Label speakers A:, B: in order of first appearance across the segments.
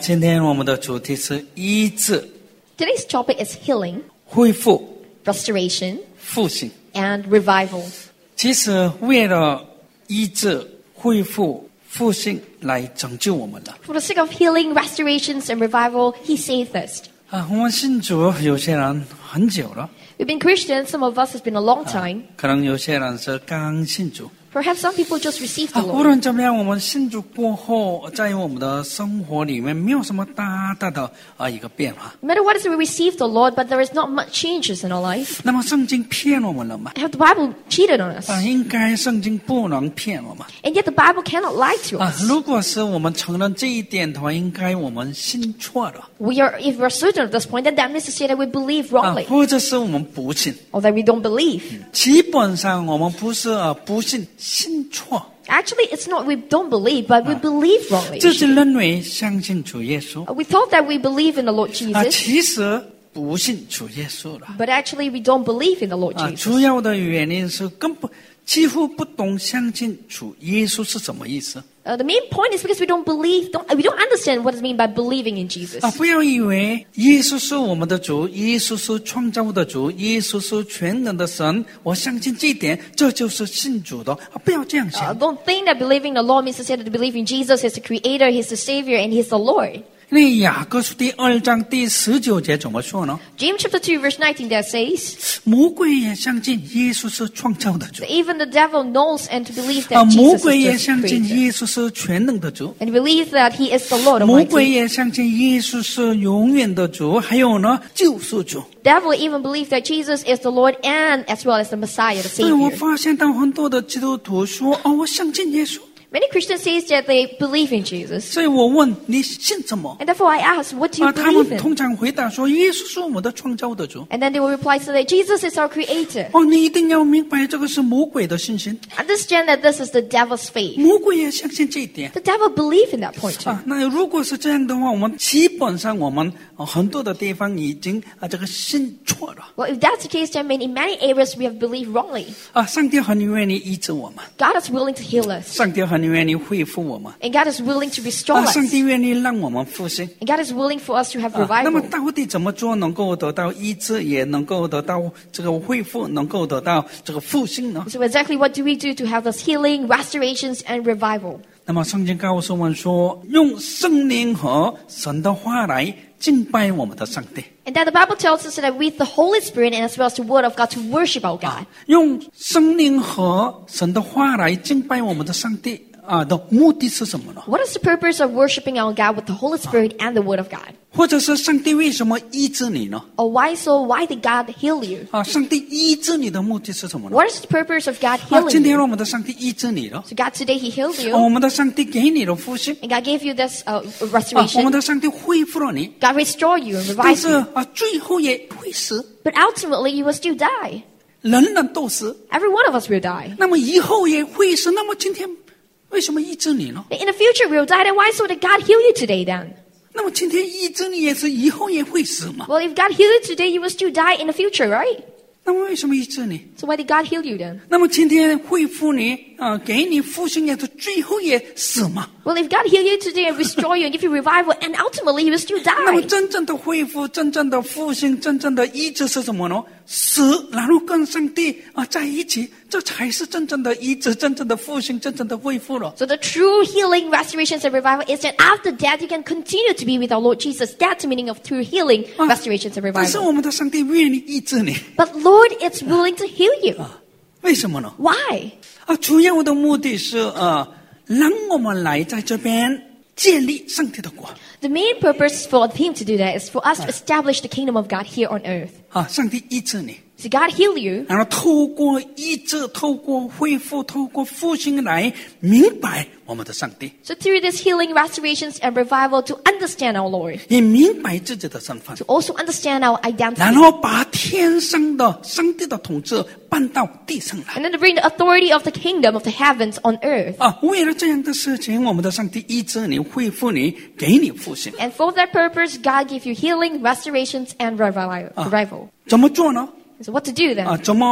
A: 今天我们的主题是医治、
B: Today's topic is healing,
A: 恢复、
B: restoration,
A: 复兴。
B: and revival.
A: 其实为了医治、恢复、复兴来拯救我们的
B: For the sake of healing, restorations, and revival, He saved us.
A: 我们信主有些人很久了，
B: We've been Christians, some of us has been a long time.
A: 可能有些人是刚信主。
B: Perhaps some people just received the
A: 无
B: Lord.
A: 论怎么样，我们信主过后，在我们的生活里面没有什么大的一个变化。
B: No matter what is we receive the Lord, but there is not much changes in our life.
A: 那么圣经骗我们了吗？
B: Have the Bible cheated on us?
A: 应该圣经不能骗我们。
B: And yet the Bible cannot lie to us.
A: 如果是我们承认这一点的话，应该我们信错了。
B: If we're certain of this point, then that means to say that we believe wrongly,
A: 或者是我们不信。
B: or that we don't believe.
A: 基本上我们不是不信，信错。
B: Actually, it's not we don't believe, but we believe wrongly.
A: 自己认为相信主耶稣，
B: We thought that we believe in the Lord Jesus,
A: 其实不信主耶稣了。
B: but actually we don't believe in the Lord Jesus.
A: 主要的原因是几乎不懂相信主耶稣是什么意思。
B: The main point is because we don't understand what is meant by believing in Jesus.
A: 不要以为耶稣是我们的主，耶稣是创造的主，耶稣是全能的神，我相信这一点，这就是信主的。不要这样想。
B: Don't think that believing the Lord means to say that believe in Jesus is the Creator, He's the Savior, and He's the Lord.
A: 那雅各书第2章第19节怎么说呢？
B: James chapter 2 verse 19 that says,
A: 魔鬼也相信耶稣是创造的主，
B: even the devil knows and to believe that
A: 魔
B: Jesus
A: 鬼也
B: is just
A: 相信
B: Creator.
A: 耶稣是全能的主，
B: And believe that He is the Lord
A: 魔鬼
B: Almighty.
A: 也相信耶稣是永远的主，还有呢救赎主。
B: Devil even believes that Jesus is the Lord and as well as the Messiah, the
A: 所以我
B: Savior.
A: 发现到很多的基督徒说我相信耶稣，
B: Many Christians say that they believe in Jesus.
A: 所以我问你信什么？
B: And therefore I ask, what do you
A: 他
B: believe
A: 们
B: in?
A: 通常回答说耶稣是我们的创造的主。
B: And then they will reply to that Jesus is our Creator.
A: 你一定要明白这个是魔鬼的信心，
B: Understand that this is the devil's faith.
A: 魔鬼也相信这一点。
B: The devil believes in that point too.
A: 那如果是这样的话，我们基本上我们很多的地方已经这个信错了。
B: Well, if that's the case, then in many areas we have believed wrongly.
A: 上帝很愿意医治我们，
B: God is willing to heal us.
A: 上帝很愿意恢复我们，
B: And God is willing to restore
A: 上
B: us.
A: 帝愿意让我们复兴。
B: And God is willing for us to have
A: 那么
B: revival.
A: 到底怎么做能够得到医治，也能够得到这个恢复，能够得到这个复兴呢？
B: So exactly what do we do to have this healing, restorations, and revival?
A: 那么圣经告诉我们说，用圣灵和神的话来敬拜我们的上帝。
B: And that the Bible tells us that with the Holy Spirit and as well as the Word of God to worship our God.
A: 用圣灵和神的话来敬拜我们的上帝的目的是什么呢？
B: What is the purpose of worshiping our God with the Holy Spirit and the Word of God?
A: 或者是上帝为什么医治你呢？
B: Or why so? Why did God heal you?
A: 上帝医治你的目的是什么呢？
B: What is the purpose of God
A: 今
B: healing
A: 天
B: you?
A: 我们的上帝医治你了，
B: So God today He healed you.
A: 我们的上帝给你了复兴，
B: And God gave you this
A: 我们
B: restoration.
A: 的上帝恢复了你，
B: God restore you and
A: 但
B: revive
A: 是
B: you.
A: 最后也会死，
B: But ultimately you will still die.
A: 人人都死，
B: Every one of us will die.
A: 那么以后也会死。那么今天为什么医治你呢？
B: In the future we will die. Then why so did God heal you today then?
A: 那么今天医治你也是以后也会死嘛？
B: Well, if God healed you today, you will still die in the future, right?
A: 那么为什么医治你？
B: So why did God heal you then?
A: 那么今天恢复你给你复兴也是最后也死嘛？
B: Well, if God heal you today and restore you and give you revival, and ultimately you will still
A: 那么
B: die.
A: 真正的恢复、真正的复兴、真正的医治是什么呢？死，然后跟上帝在一起，这才是真正的医治、真正的复兴、真正的恢复了。
B: So the true healing, restorations, and revival is that after death you can continue to be with our Lord Jesus. That's the meaning of true healing, restorations, and
A: 但是
B: revival.
A: 我们的上帝愿意医治你，
B: But Lord is willing to heal you.
A: 为什么呢？
B: Why?
A: 主要的目的是让我们来在这边建立上帝的国。
B: The main purpose for Him to do that is for us to establish the kingdom of God here on earth.
A: 上帝医治你，
B: So God heal you,
A: 然后透过医治、透过恢复、透过复兴来明白我们的上帝，
B: so through this healing, restorations, and revival to understand our Lord,
A: 也明白自己的身份，
B: to also understand our
A: 然
B: identity,
A: 后把天上的上帝的统治搬到地上来。
B: and then to bring the authority of the kingdom of the heavens on earth.
A: 为了这样的事情，我们的上帝医治你、恢复你，给你复兴。
B: And for that purpose, God give you healing, restorations, and revival.
A: 怎么做呢？
B: So what to do then?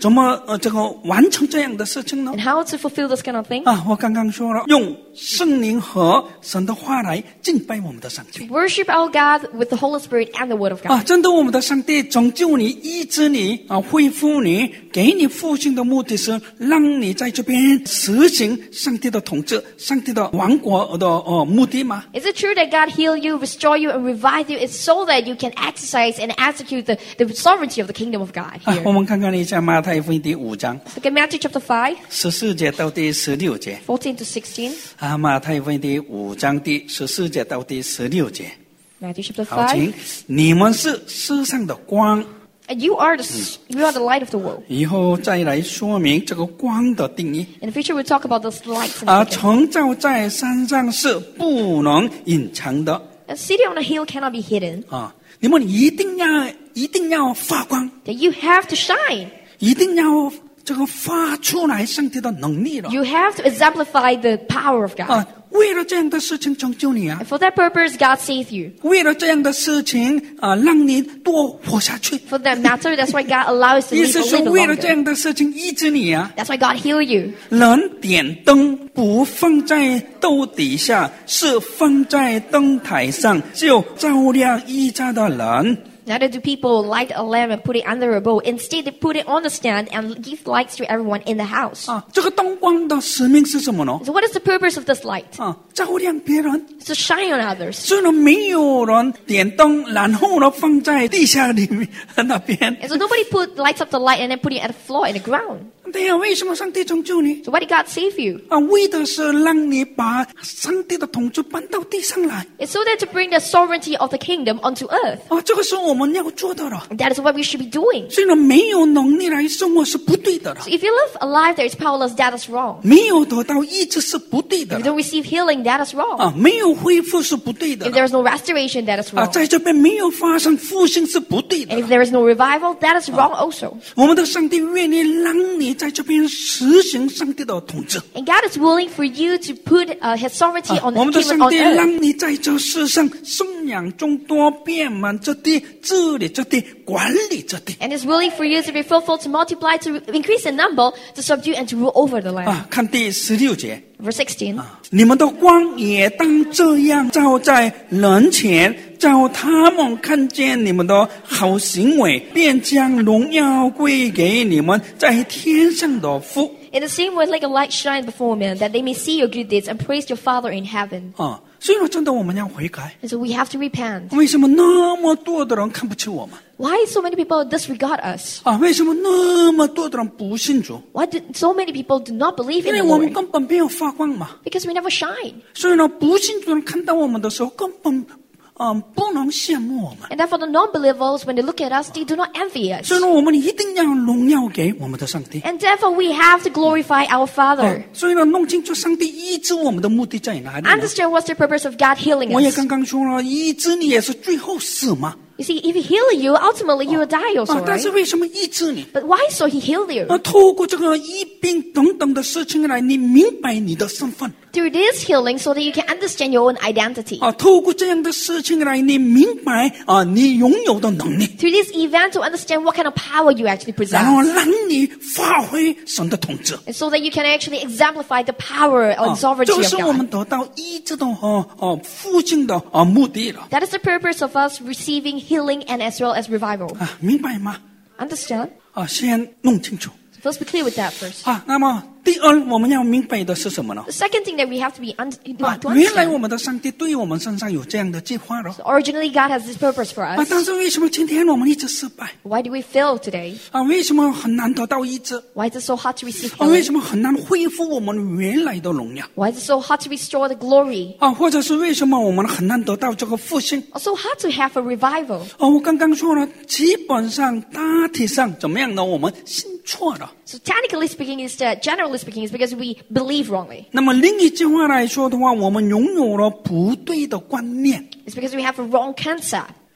A: 怎么这个完成这样的事情呢？
B: And how to fulfill this kind of thing?
A: 我刚刚说了，用圣灵和神的话来敬拜我们的上帝。
B: Worship our God with the Holy Spirit and the Word of God.
A: 真的，我们的上帝拯救你、医治你恢复你，给你复兴的目的是让你在这边实行上帝的统治、上帝的王国的目的吗？
B: Is it true that God heal you, restore you, and revive you? It's so that you can exercise and execute the sovereignty of the kingdom of God
A: 我
B: here.
A: 们看看一下马太福音第5章
B: Look at Matthew chapter 5,
A: 14节到第16节。
B: 14 to 16.
A: 马太福音第5章第14节到第16节。
B: Matthew chapter
A: 好，请
B: 5.
A: 你们是世上的光，
B: And you are the light of the world.
A: 以后再来说明这个光的定义。
B: In the future, we'll talk about this light. In a second.
A: 城造在山上是不能隐藏的
B: A city on a hill cannot be hidden.
A: 你们一定要发光，
B: That you have to shine.
A: 一定要这个发出来上帝的能力了
B: You have to exemplify the power of God.
A: 为了这样的事情拯救你
B: And for that purpose, God saved you.
A: 为了这样的事情让你多活下去
B: For that matter, that's why God allows us to
A: 意
B: live
A: 思
B: a
A: 是
B: little
A: 为了这
B: longer.
A: 样的事情医治你
B: That's why God healed you.
A: 人点灯不放在斗底下，是放在灯台上，就照亮一家的人
B: Neither do people light a lamp and put it under a bowl. Instead, they put it on the stand and give lights to everyone in the house.
A: 这个灯光的使命是什么呢
B: So what is the purpose of this light?
A: 照亮别人
B: It's to shine on others.
A: 虽然没有人点灯，然后呢放在地下里面那边
B: And so nobody lights up the light and then put it at the floor in the ground.
A: 对呀，为什么上帝拯救你
B: So why did God save you?
A: 为的是让你把上帝的统治搬到地上来
B: It's so that to bring the sovereignty of the kingdom onto earth.
A: 这个是我们要做的了
B: And that is what we should be doing.
A: 虽然没有能力来生活是不对的了
B: So if you live a life that is powerless, that is wrong.
A: 没有得到医治是不对的
B: If
A: 了
B: you don't receive healing, that is wrong.
A: 没有恢复是不对的
B: If
A: 了
B: there is no restoration, that is wrong.
A: 在这边没有发生复兴是不对的
B: And if there is no revival, that is wrong also.
A: 我们的上帝愿意让你在这边实行上帝的统治
B: And God is willing for you to put His sovereignty on
A: 我
B: the
A: 们的
B: kingdom
A: 上
B: on
A: 帝
B: earth.
A: 让你在这世上生养众多，遍满这地，治理这地，管理这地
B: And is willing for you to be fruitful, to multiply, to increase in number, to subdue and to rule over the land.
A: 看第16节
B: Verse 16.
A: 你们的光也当这样照在人前，叫他们看见你们的好行为，便将荣耀归给你们在天上的父。
B: In the same way, like a light shines before men, that they may see your good deeds and praise your Father in heaven.
A: 所以说，真的我们要悔改。
B: And so we have to repent.
A: 为什么那么多的人看不起我们？
B: Why so many people disregard us?
A: 为什么那么多的人不信主？
B: Why do so many people do not believe
A: 因
B: in
A: 为
B: the
A: 我们
B: Lord?
A: 根本没有发光嘛。
B: Because we never shine.
A: 所以呢，不信主的人看到我们的时候，根本不能羡慕我们。
B: And therefore the non-believers, when they look at us, they do not envy us.
A: 所以呢，我们一定要荣耀给我们的上帝。
B: And therefore we have to glorify our Father.
A: 所以呢，弄清楚上帝医治我们的目的在哪里呢？
B: Understand what's the purpose of God healing
A: 我也
B: us.
A: 刚刚说了，医治你也是最后死嘛。
B: You see, if He heal you, ultimately you will die also,
A: 但
B: right?
A: 是为什么医治你？
B: But why so He healed you?
A: 透过这个医病等等的事情来，你明白你的身份。
B: Through this healing so that you can understand your own identity.
A: 透过这样的事情来，你明白你拥有的能力，
B: Through this event to understand what kind of power you actually
A: 然后
B: possess.
A: 让你发挥神的统治。
B: And so that you can actually exemplify the power and
A: 这
B: sovereignty
A: 个
B: of
A: 是我们
B: God.
A: 得到医治的复兴的目的了。
B: That is the purpose of us receiving healing and as well as revival.
A: 明白吗？
B: Understand?
A: 先弄清楚。
B: Let's be clear with that first.
A: 那么第二，我们要明白的是什么呢？
B: The second thing that we have to be to
A: 原来
B: understand.
A: 我们的上帝对我们身上有这样的计划了。
B: Originally, God has this purpose for
A: 但
B: us.
A: 是为什么今天我们一直失败？
B: Why do we fail today?
A: 为什么很难得到医治？
B: Why is it so hard to receive
A: 为
B: healing?
A: 什么很难恢复我们原来的荣耀？
B: Why is it so hard to restore the glory?
A: 或者是为什么我们很难得到这个复兴？
B: Or so hard to have a revival?
A: 我刚刚说了，基本上大体上怎么样呢？我们信错了。
B: So technically speaking, generally speaking, is because we believe wrongly.
A: 那么另一句话来说的话，我们拥有了不对的观念。
B: It's because we have a wrong concept.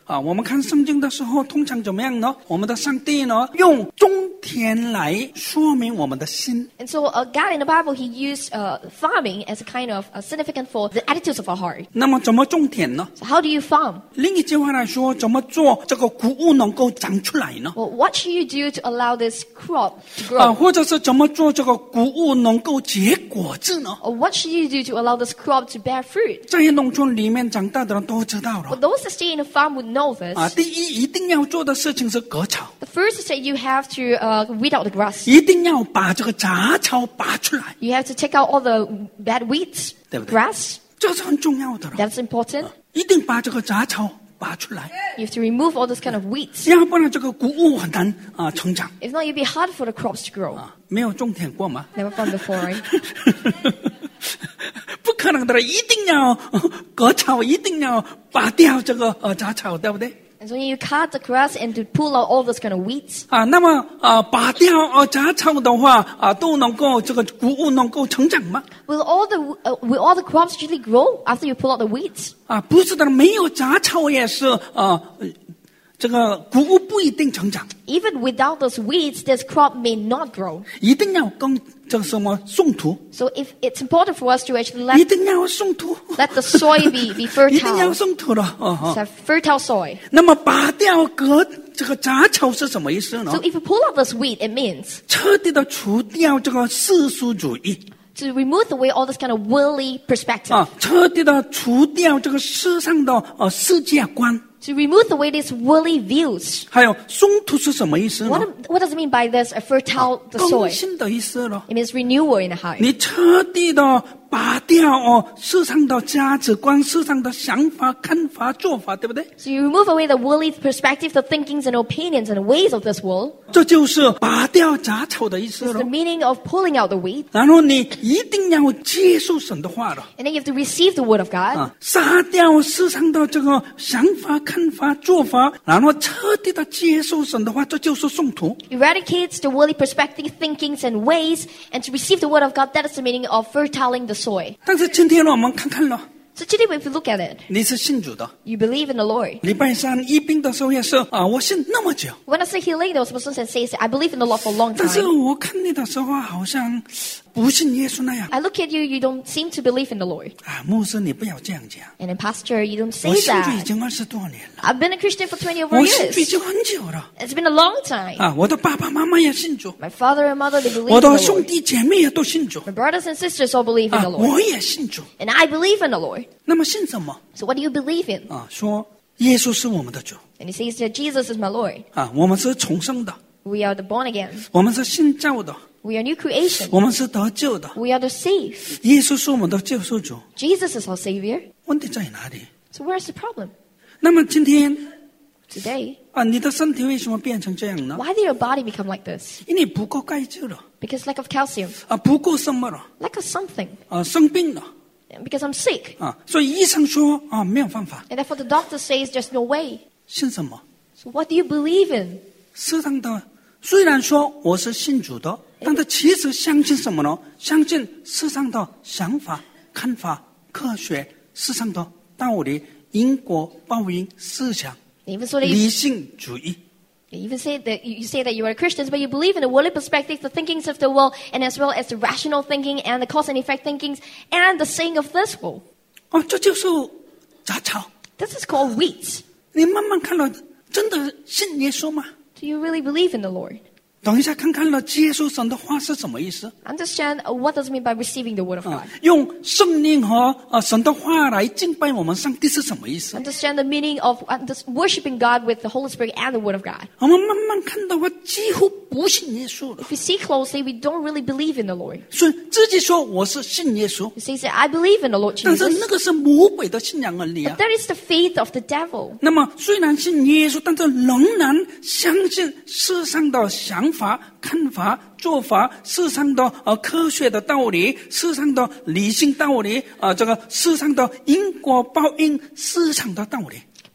A: 我们看圣经的时候，通常怎么样呢？我们的上帝呢，用种田来说明我们的心。
B: And so God in the Bible, He used farming as a kind of significant for the attitudes of our heart.
A: 那么怎么种田呢？
B: So how do you farm?
A: 另一句话来说，怎么做这个谷物能够长出来呢？
B: Well, what should you do to allow this crop to grow?
A: 或者是怎么做这个谷物能够结果子呢？
B: Or what should you do to allow this crop to bear fruit?
A: 在农村里面长大的人都知道
B: Well,
A: 了。
B: those that stay in the farm would know this.
A: 第一，一定要做的事情是割草，
B: The first is that you have to weed out the grass.
A: 一定要把这个杂草拔出来，
B: You have to take out all the bad weeds,
A: 对不对？
B: grass.
A: 这是很重要的了。
B: That's important.
A: 一定把这个杂草拔出来，
B: You have to remove all those kind of weeds.
A: 要不然这个谷物很难成长。
B: If not, it'd be hard for the crops to grow.
A: 没有种田过吗？
B: Never farmed before, right?
A: 不可能的了，一定要割草，一定要拔掉这个杂草，对不对？
B: And so you cut the grass and to pull out all those kind of weeds.
A: 那么拔掉杂草的话都能够这个谷物能够成长吗？
B: Will all the crops actually grow after you pull out the weeds?
A: 不是的，没有杂草也是这个谷物不一定成长，
B: Even without those weeds, this crop may not grow.
A: 一定要跟这个什么松土，
B: So if it's important for us to actually
A: 一
B: let
A: 定要松土，
B: the soil be
A: 一定要
B: fertile,
A: 松土的。
B: to have fertile soil.
A: 那么拔掉这个杂草是什么意思呢
B: So？if you pull out this weed, it means
A: 彻底的除掉这个世俗主义
B: to remove away all this kind of worldly perspective.
A: 彻底的除掉这个世上的世界观。
B: To remove away these worldly views.
A: 还有松土是什么意思呢？
B: What does it mean by this? Fertile the
A: 更
B: soil.
A: 新的意思了。
B: It means renewal in the heart.
A: 你彻底的拔掉世上的价值观、世上的想法、看法、做法，对不对？
B: So you remove away the worldly perspective, the thinkings and opinions and the ways of this world.
A: 这就是拔掉杂草的意思
B: It's
A: 了
B: the。meaning of pulling out the weed.
A: 然后你一定要接受神的话了。
B: And then you have to receive the word of God.
A: 杀掉世上的这个想法、看法、做法，然后彻底的接受神的话，这就是送土。
B: Eradicates the worldly perspective, thinkings and ways, and to receive the word of God, that is the meaning of fertiling the soil.
A: 但是今天呢，我们看看了，
B: So today, if you look at it,
A: 你是信主的，
B: you believe in the Lord.
A: 礼拜三医病的时候也是我信那么久，
B: When I say healing, there was a person that says, I believe in the Lord for a long
A: 但是
B: time.
A: 我看你的时候好像不信耶稣那样。
B: I look at you, you don't seem to believe in the Lord.
A: 牧师你不要这样讲，
B: And then, Pastor, you don't say
A: 我信主已
B: that.
A: 经20多年了，
B: I've been a Christian for 20 over
A: 我信主已
B: years.
A: 经很久了。
B: It's been a long time.
A: 我的爸爸妈妈也信主，
B: My father and mother, they believe
A: 我
B: in the
A: 的兄
B: Lord.
A: 弟姐妹也都信主，
B: My brothers and sisters all believe in the Lord.
A: 我也信主。
B: And I believe in the Lord.
A: 那么信什么？
B: So what do you believe in?
A: 说耶稣是我们的主
B: And he says that Jesus is my Lord.
A: 我们是重生的，
B: We are the born again.
A: 我们是新造的，
B: We are new creation.
A: 我们是得救的。
B: We are the saved.
A: 耶稣是我们的救赎主，
B: Jesus is our Savior.
A: 问题在哪里？
B: So where's the problem?
A: 那么今天
B: Today,
A: 你的身体为什么变成这样呢？
B: why did your body become like this?
A: 因为不够钙质了，
B: Because lack of calcium.
A: 不够什么了，
B: Lack of something.
A: 生病了
B: Because I'm sick.
A: 所以医生说没有办法。
B: And therefore the doctor says there's no way.
A: 信什么？
B: So what do you believe in?
A: 世上的虽然说我是信主的，但是其实相信什么呢？相信世上的想法、看法、科学、世上的道理、因果报应、思想、
B: Even so that
A: 理性主义。
B: you even say that you say that you are Christians, but you believe in the worldly perspective, the thinkings of the world, and as well as the rational thinking and the cause and effect thinkings and the saying of this world.
A: 这就是杂草。
B: This is called weeds.
A: 你慢慢看了，真的信耶稣吗？
B: Do you really believe in the Lord?
A: 等一下看看了，接受神的话是什么意思？
B: Understand what does it mean by receiving the word of God?
A: 用圣灵和神的话来敬拜我们上帝是什么意思？
B: Understand the meaning of worshiping God with the Holy Spirit and the word of God.
A: 我们慢慢看到，我几乎不信耶稣了。
B: If we see closely, we don't really believe in the Lord.
A: 所以自己说我是信耶稣，
B: We say, I believe in the Lord
A: 但是
B: Jesus.
A: 那个是魔鬼的信仰而已
B: But that is the faith of the devil.
A: 那么虽然信耶稣，但是仍然相信世上的想法、看法、做法，世上的科学的道理，世上的理性道理，这个世上的因果报应，市场的道理。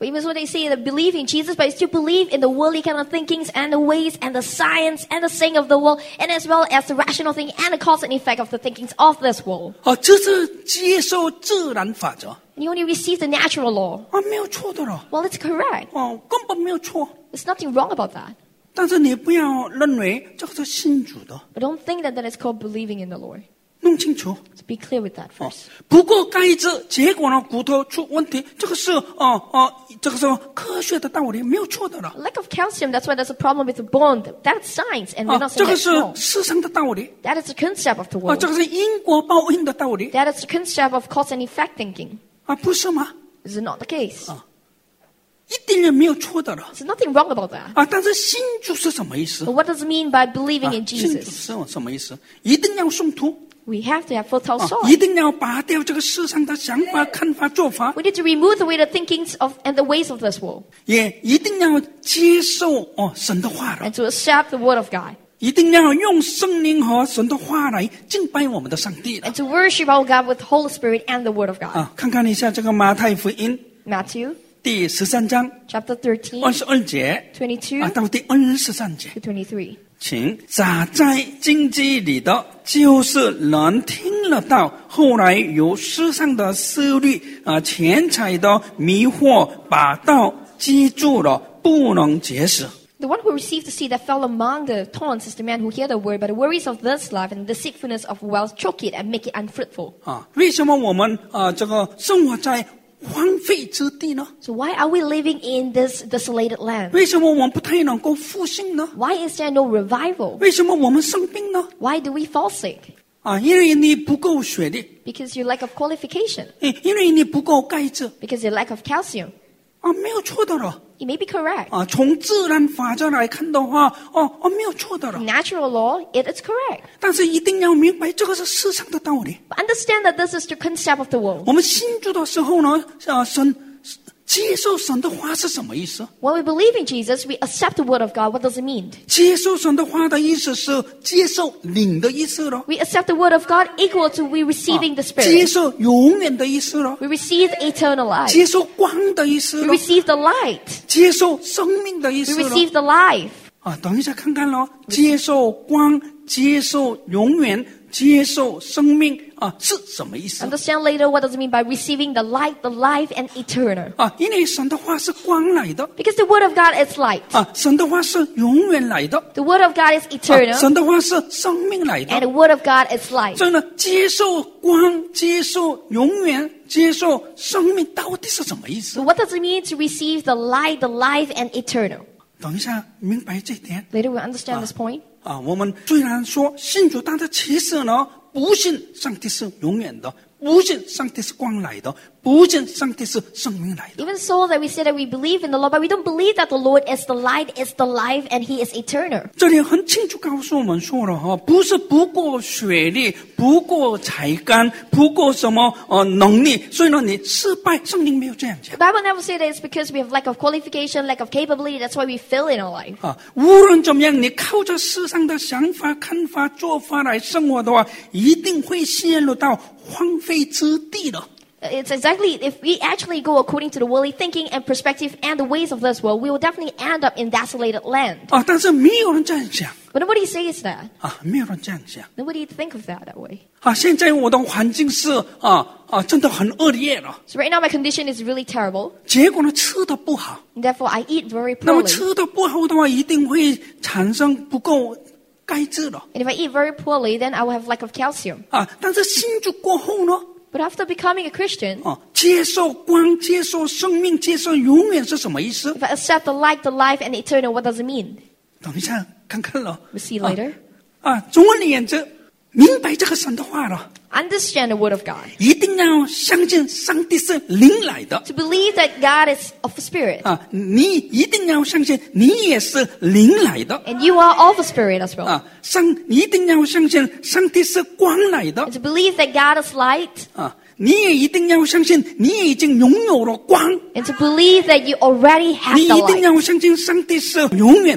B: But even so, they say that believe in Jesus, but still believe in the worldly kind of thinkings and the ways and the science and the saying of the world, and as well as the rational thinking and the cause and effect of the thinkings of this world.
A: 这是接受自然法则。
B: And you only receive the natural law.
A: 没有错的了。
B: Well, it's correct.
A: 根本没有错。
B: There's nothing wrong about that.
A: 但是你不要认为这个是信主的，
B: But don't think that is called believing in the Lord.
A: 弄清楚。
B: So be clear with that first.
A: 不过钙质，结果呢骨头出问题，这个是这个是科学的道理，没有错的了。
B: Lack of calcium, that's why there's a problem with the bone. That's science, and we're not
A: 这
B: saying
A: 个
B: that's
A: 是
B: wrong.
A: 世上的道理。
B: That is the concept of the world.
A: 这个是因果报应的道理。
B: That is the concept of cause and effect thinking.
A: 不是吗？
B: Is it not the case?
A: 一定也没有错的了。
B: There's nothing wrong about that.
A: 但是信主是什么意思？
B: But what does it mean by believing in
A: 信主
B: Jesus?
A: 是什么意思？一定要送徒，
B: We have to have fertile
A: 一
B: soil.
A: 定要拔掉这个世上的想法、看法、做法，
B: We need to remove the way the thinkings of and the ways of this world,
A: 也一定要接受神的话了，
B: and to accept the word of God,
A: 一定要用圣灵和神的话来敬拜我们的上帝了。
B: and to worship our God with the Holy Spirit and the word of God.
A: 看看一下这个马太福音
B: Matthew
A: 第13章
B: chapter 13,
A: 22节
B: 22
A: 到第23节。
B: to 23.
A: 请撒在荆棘里的，就是人听了道，后来由世上的思虑钱财的迷惑，把道记住了，不能结实。
B: The one who received the seed that fell among the thorns is the man who heard the word, but the worries of this life and the deceitfulness of wealth choke it and make it unfruitful.
A: 为什么我们这个生活在荒废之地呢？
B: So why are we living in this desolated land?
A: 为什么我们不太能够复兴呢？
B: Why is there no revival?
A: 为什么我们生病呢？
B: Why do we fall sick?
A: 因为你不够学历，
B: Because you lack of qualification.
A: 因为你不够钙质，
B: Because you lack of calcium.
A: 没有错的了。
B: It may be correct.
A: 从自然法则来看的话，没有错的了。
B: Natural law, it is correct.
A: 但是一定要明白，这个是世上的道理。
B: But understand that this is the concept of the world.
A: 我们信主的时候呢，神接受神的话是什么意思？
B: When we believe in Jesus, we accept the word of God. What does it mean?
A: 接受神的话的意思是接受灵的意思了，
B: We accept the word of God equal to we receiving the
A: 接
B: Spirit.
A: 受永远的意思了，
B: We receive eternal life.
A: 接受光的意思
B: We
A: 了，
B: receive the light.
A: 接受生命的意
B: We
A: 思了。
B: receive the life.
A: 等一下看看咯，接受光，接受永远，接受生命是什么意思？
B: Understand later what does it mean by receiving the light, the life, and eternal.
A: 因为神的话是光来的，
B: Because the word of God is light.
A: 神的话是永远来的，
B: The word of God is eternal.
A: 神的话是生命来
B: And
A: 的。
B: the word of God is life.
A: 所以呢，接受光，接受永远，接受生命，到底是什么意思
B: So？what does it mean to receive the light, the life, and eternal?
A: 等一下明白这点
B: Later we'll understand this point.
A: 我们虽然说信主，但是其实呢，不信上帝是永远的，不信上帝是光来的，不信上帝是生命来的。
B: Even so that we say that we believe in the Lord, but we don't believe that the Lord is the light, is the life, and He is eternal.
A: 这里很清楚告诉我们说了不是不过学历，不过才干，不过什么能力，所以呢你失败，圣经没有这样讲
B: The Bible never says that it's because we have lack of qualification, lack of capability, that's why we fail in our life.
A: 无论怎么样，你靠着世上的想法、看法、做法来生活的话，一定会陷入到荒废之地的。
B: It's exactly, if we actually go according to the worldly thinking and perspective and the ways of this world, we will definitely end up in desolated land.
A: 但是没有人这样想
B: But nobody says that.
A: 没有人这样想
B: Nobody think of that way.
A: 现在我的环境是真的很恶劣了，
B: So right now my condition is really terrible.
A: 结果呢吃的不好，
B: And therefore I eat very
A: 那么
B: poorly.
A: 吃的不好的话，一定会产生不够钙质了
B: And if I eat very poorly, then I will have lack of calcium.
A: 但是信主过后呢？
B: But after becoming a Christian,
A: 接受光，接受生命，接受永远是什么意思？
B: if I accept the light, the life, and eternal, what does it mean?
A: 等一下看看了。
B: We'll see later.
A: 总而言之，明白这个神的话了，
B: Understand the word of God.
A: 一定要相信上帝是灵来的
B: To believe that God is of the Spirit.
A: 你一定要相信你也是灵来的
B: And you are of the Spirit as well.
A: 你一定要相信上帝是光来的
B: And to believe that God is light.
A: 你也一定要相信你也已经拥有了光，
B: And to believe that you already have
A: 你
B: the
A: 一定
B: light.
A: 要相信上帝是永远的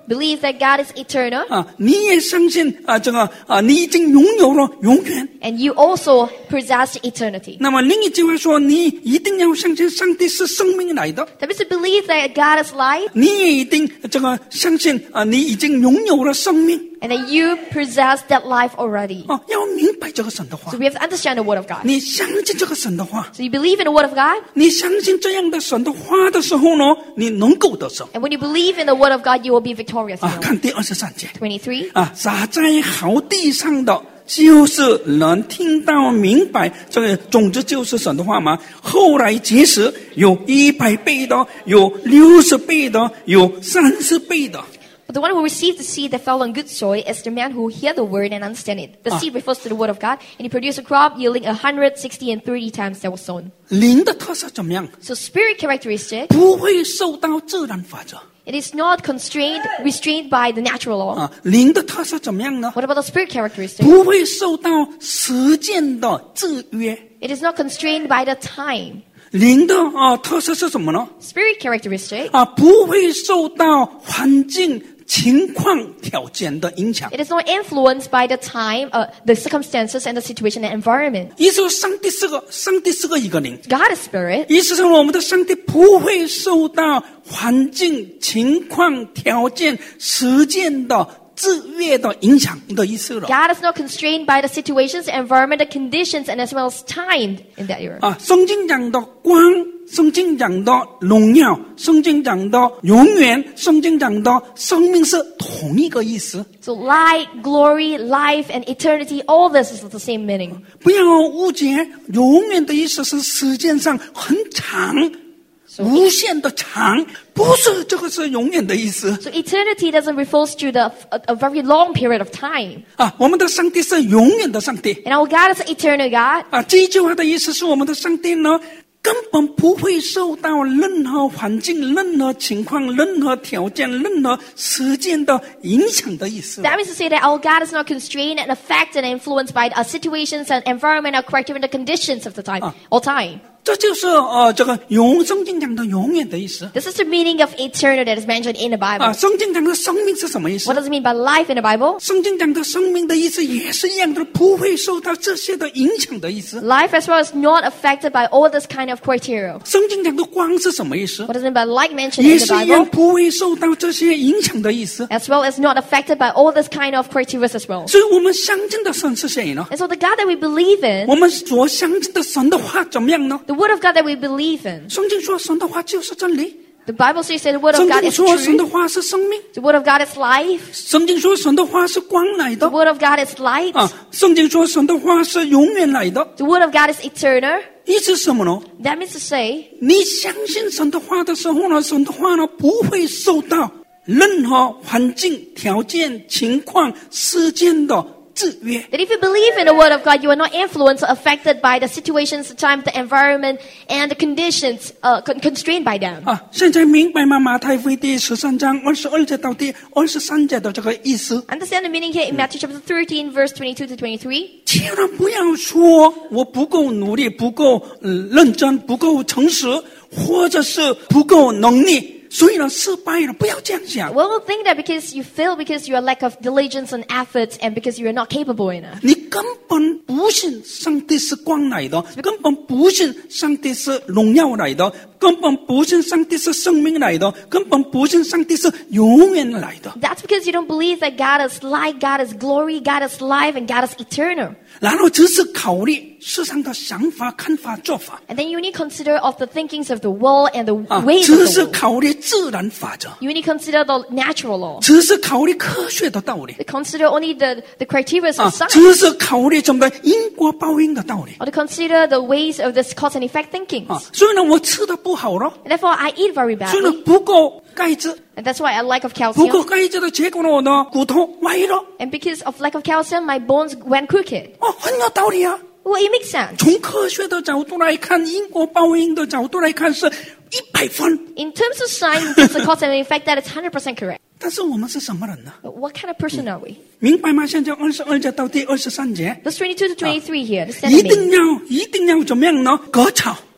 B: believe that God is eternal,
A: 你也相信你已经拥有了永远。
B: and you also possess eternity.
A: 那么另一句话说，你一定要相信上帝是生命来的，
B: That means to believe that God is life,
A: 你也一定相信你已经拥有了生命。
B: and that you possess that life already.
A: 要明白这个神的话
B: So，we have to understand the Word of God.
A: 你相信这个神的话，
B: So you believe in the Word of God,
A: 你相信这样的神的话的时候呢，你能够得胜。
B: and when you believe in the Word of God, you will be victorious.
A: 看第23节。
B: 23.
A: 撒在好地上的，就是能听到明白，这个种子就是神的话嘛。后来结实，有100倍的，有60倍的，有30倍的。
B: But the one who received the seed that fell on good soil is the man who hear the word and understand it. The seed refers to the Word of God, and he produced a crop yielding 100, 60, and 30 times that was sown.
A: 灵的特色怎么样？
B: So spirit characteristic,
A: 不会受到自然法则。
B: it is not restrained by the natural law.
A: 灵的特色怎么样呢？
B: What about the spirit characteristic?
A: 不会受到时间的制约。
B: It is not constrained by the time.
A: 灵的特色是什么呢？
B: Spirit characteristic,
A: 不会受到环境情况条件的影响。
B: it is not influenced by the time, the circumstances, and the situation and environment.
A: 意思说上帝是个一个灵。
B: God is spirit.
A: 意思是我们的上帝不会受到环境情况条件时间的制约的影响的意思了。
B: God is not constrained by the situations, environment, the conditions, and as well as time in that era.
A: 圣经讲的光，圣经讲的荣耀，圣经讲的永远，圣经讲的生命是同一个意思。
B: So light, glory, life, and eternity, all this is the same meaning.
A: 不要误解，永远的意思是时间上很长。无限的长，不是这个是永远的意思。
B: So eternity doesn't refer to a very long period of time.
A: 我们的上帝是永远的上帝。
B: And our God is an eternal God.
A: 这句话的意思是我们的上帝呢，根本不会受到任何环境、任何情况、任何条件、任何时间的影响的意思。
B: That means to say that our God is not constrained and affected and influenced by situations and environment or criteria and the conditions of the time, all time.
A: 这就是圣经讲的永远的意思。
B: This is the meaning of eternal that is mentioned in the Bible.
A: 圣经讲的生命是什么意思？
B: What does it mean by life in the Bible?
A: 圣经讲的生命的意思也是一样的，不会受到这些的影响的意思。
B: Life as well is not affected by all this kind of criteria.
A: 圣经讲的光是什么意思？
B: What does it mean by light mentioned
A: 也
B: in
A: 是
B: the
A: 一样，
B: Bible?
A: 不会受到这些影响的意思。
B: As well as not affected by all this kind of criteria as well.
A: 所以我们相信的神是谁呢？
B: And so the God that we believe in,
A: 我们所相信的神的话怎么样呢？
B: the Word of God that we believe in,
A: 圣经说神的话就是真理，
B: the Bible says that the Word of
A: 圣
B: God
A: 经
B: is
A: 说神的
B: truth,
A: 话是生命，
B: the Word of God is life,
A: 圣经说神的话是光来
B: the
A: 的
B: Word of God is light,
A: 圣经说神的话是永远来的。
B: the Word of God is eternal.
A: 意思是什么呢？
B: That means to say,
A: 你相信神的话的时候呢，神的话呢不会受到任何环境条件情况时间的制约。
B: that if you believe in the Word of God, you are not influenced or affected by the situations, the time, the environment, and the conditions constrained by them.
A: 现在明白吗？马太福音第13章22节到第23节的这个意思。
B: Understand the meaning here in Matthew chapter 13, verse 22 to 23.
A: 千万不要说我不够努力、不够认真、不够诚实，或者是不够能力，所以呢失败了。不要这样想。
B: Well, we'll think that because you fail because you are lack of diligence and efforts and because you are not capable enough.
A: 你根本不信上帝是光来的，根本不信上帝是荣耀来的，根本不信上帝是生命来的，根本不信上帝是永远来的。
B: That's because you don't believe that God is light, God is glory, God is life, and God is eternal.
A: 然后只是考虑世上的想法、看法、做法，
B: And then you only consider of the thinkings of the world and the ways of
A: 只
B: the
A: 是
B: world.
A: 考虑自然法则，
B: You only consider the natural law.
A: 只是考虑科学的道理，
B: They consider only the criteria of science.
A: 只是考虑什么因果报应的道理。
B: Or to consider the ways of this cause and effect thinkings.
A: 所以呢，我吃的不好了，
B: And therefore, I eat very
A: 所以呢
B: badly.
A: 不够钙质，
B: And that's why I lack of
A: 不够
B: calcium.
A: 钙质的结果呢，我的骨头歪了。
B: And because of lack of calcium, my bones went crooked.
A: 很有道理啊。
B: Well, it makes sense.
A: 从科学的角度来看，因果报应的角度来看是100分。
B: In terms of science, it's the cause and effect that is 100% correct.
A: 但是我们是什么人呢？
B: But what kind of person are we?
A: 明白吗？现在22节到第23节，
B: Verse 22 to 23 here. Understand
A: 一
B: me.
A: 定要怎么样呢？割草。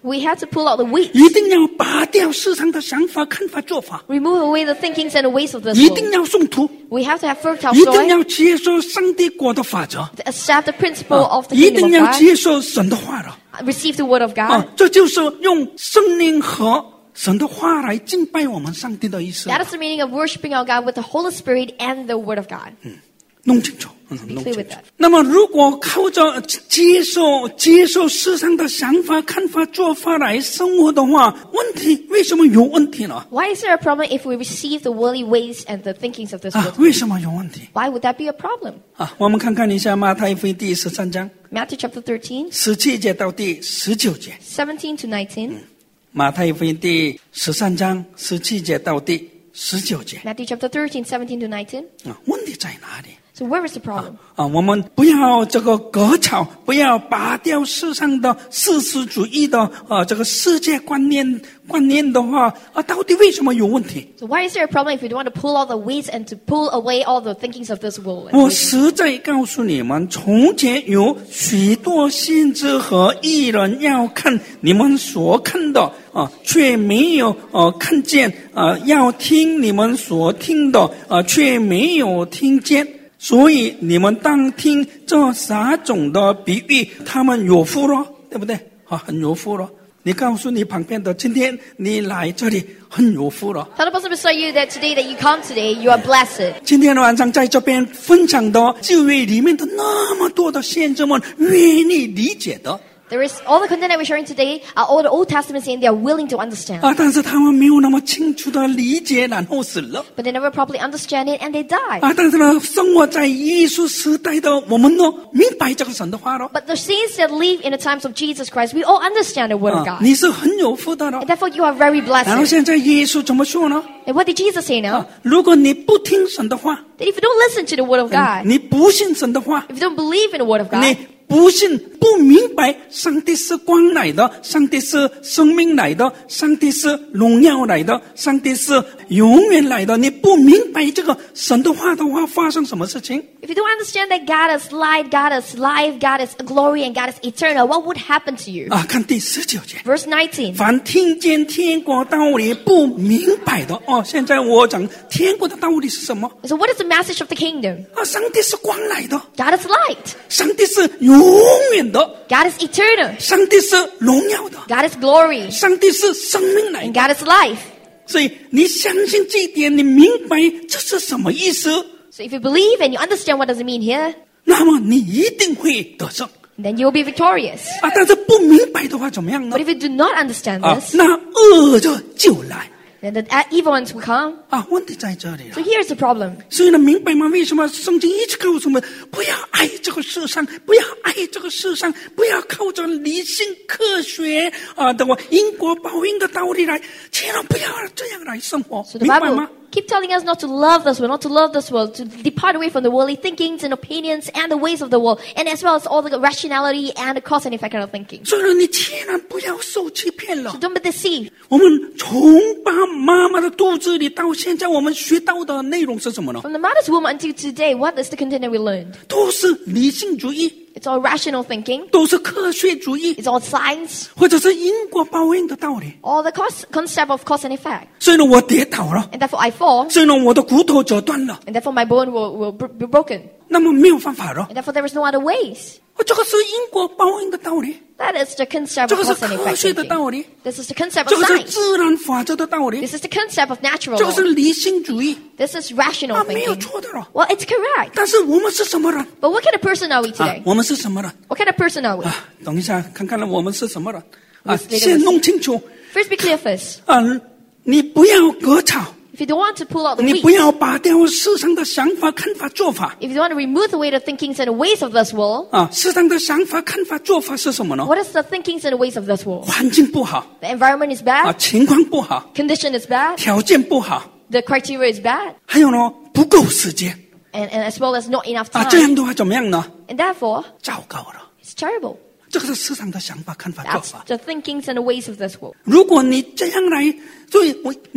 B: We have to pull out the weeds.
A: 一定要拔掉世上的想法、看法、做法，
B: Remove away the thinkings and the ways of this
A: 一
B: world.
A: 定要送徒，
B: We have to have fertile
A: 一定
B: soil
A: 要接受上帝国的法则，
B: to accept the principle of the
A: 一
B: kingdom
A: 定
B: of
A: 要
B: God.
A: 接受神的话了。
B: Receive the word of God.
A: 这就是用圣灵和神的话来敬拜我们上帝的意思。
B: That is the meaning of worshiping our God with the Holy Spirit and the word of God.
A: 弄清楚，
B: Be
A: 弄
B: clear
A: 清
B: with
A: 楚
B: that.。
A: 那么，如果靠着接受世上的想法、看法、做法来生活的话，问题为什么有问题呢？
B: Why is there a problem if we receive the worldly ways and the thinkings of this world?
A: 为什么有问题？
B: Why would that be a problem?
A: 我们看看一下马太福音第13章
B: Matthew chapter 13,
A: 17节到第19节。
B: 17 to 19.
A: 马太福音第13章17节到第19节。
B: Matthew chapter 13, 17 to 19.
A: 问题在哪里？
B: So where is the problem?
A: 我们不要这个割草，不要拔掉世上的世俗主义的这个世界观念的话，到底为什么有问题？
B: So why is there a problem if we don't want to pull all the weeds and to pull away all the thinkings of this world?
A: 我实在告诉你们，从前有许多先知和义人要看你们所看的却没有看见要听你们所听的却没有听见。所以你们当听这3种的比喻，他们有福了，对不对？很有福了。你告诉你旁边的，今天你来这里很有福了。
B: Tell the person beside you that today that you come today, you are blessed.
A: 今天晚上在这边分享的旧约里面的那么多的先知们，愿意理解的。
B: There is all the content that we're sharing today are all the Old Testament saying they are willing to understand.
A: 但是他们没有那么清楚的理解，然后死了。
B: But they never properly understand it and they die.
A: 但是呢，生活在耶稣时代的我们呢，明白这个神的话了。
B: But the saints that live in the times of Jesus Christ, we all understand the word of God.
A: 你是很有福的了
B: And。therefore you are very
A: 然后
B: blessed.
A: 现在耶稣怎么说呢？
B: And what did Jesus say now?
A: 如果你不听神的话，
B: That if you don't listen to the word of God,
A: 你不信神的话，
B: if you don't believe in the word of
A: 你
B: God,
A: 不信不明白上帝是光来的，上帝是生命来的，上帝是荣耀来的，上帝是永远来的，你不明白这个神的话的话，发生什么事情？
B: if you don't understand that God is light, God is life, God is glory, and God is eternal, what would happen to you?
A: 看第19节。
B: Verse 19.
A: 凡听见天国道理不明白的，现在我讲天国的道理是什么？
B: So what is the message of the kingdom?
A: 上帝是光来的，
B: God is light.
A: 上帝是永远的，
B: God is eternal.
A: 上帝是荣耀的，
B: God is glory.
A: 上帝是生命来
B: And
A: 的。
B: God is life.
A: 所以你相信这一点，你明白这是什么意思，
B: So if you believe and you understand what does it mean here,
A: 那么你一定会得胜。
B: then you will be victorious.
A: 但是不明白的话怎么样呢
B: But？if you do not understand this,
A: 那恶者就来。
B: then the evil ones will come.
A: 问题在这里
B: So
A: 了。
B: here's the problem.
A: 所以呢，明白吗？为什么圣经一直告诉我们不要爱这个世上，不要爱这个世上，不要靠着理性科学的因果报应的道理来，千万不要这样来生活，
B: So the
A: 明白
B: Bible
A: 吗？
B: keep telling us not to love this world, not to love this world, to depart away from the worldly thinkings and opinions and the ways of the world, and as well as all the rationality and the cause and effect kind of thinking.
A: 所以呢，你千万不要受欺骗了
B: So。don't be deceived.
A: 我们从爸妈妈的肚子里到现在，我们学到的内容是什么呢？
B: From the mother's womb until today, what is the content that we learned?
A: 都是理性主义，
B: It's all rational thinking.
A: 都是科学主义，
B: It's all science.
A: 或者是因果报应的道理。
B: All the concept of cause and effect.
A: 所以呢，我跌倒了，
B: And therefore I fall.
A: 所以呢，我的骨头折断了，
B: And therefore my bone will be broken.
A: 那么没有办法了。
B: And therefore there is no other ways.
A: 这个是因果报应的道理，
B: That is the concept
A: 这
B: of
A: 个是
B: cause and
A: 科
B: effect
A: 学的
B: thinking.
A: 道理，
B: This is the concept
A: 这
B: of
A: 个是
B: science.
A: 自然法则的道理，
B: This is the concept of natural
A: 这个
B: law.
A: 是理性主义
B: This is rational
A: 没有
B: thinking.
A: 错的了。
B: Well, it's correct.
A: 但是我们是什么人
B: But what kind of person are we today?
A: 我们是什么人
B: What kind of person are we?
A: 等一下看看我们是什么人
B: Let's take a
A: 先
B: look.
A: 弄清楚
B: First, be clear first.
A: 你不要割草，
B: If you don't want to pull out the
A: 你
B: weeds,
A: 不要拔掉世上的想法、看法、做法
B: if you want to remove away the thinkings and the ways of this world,
A: 世上的想法、看法、做法是什么呢？
B: what is the thinkings and the ways of this world?
A: 环境不好
B: The environment is bad,
A: 情况不好，
B: condition is bad,
A: 条件不好，
B: the criteria is bad,
A: 还有呢不够时间
B: and as well as not enough
A: 这
B: time.
A: 样的话怎么样呢？
B: And therefore,
A: 糟糕了，
B: it's terrible.
A: 这个是世上的想法、看法、做
B: That's
A: 法。
B: the thinkings and the ways of this world.
A: 如果你这样来，所以你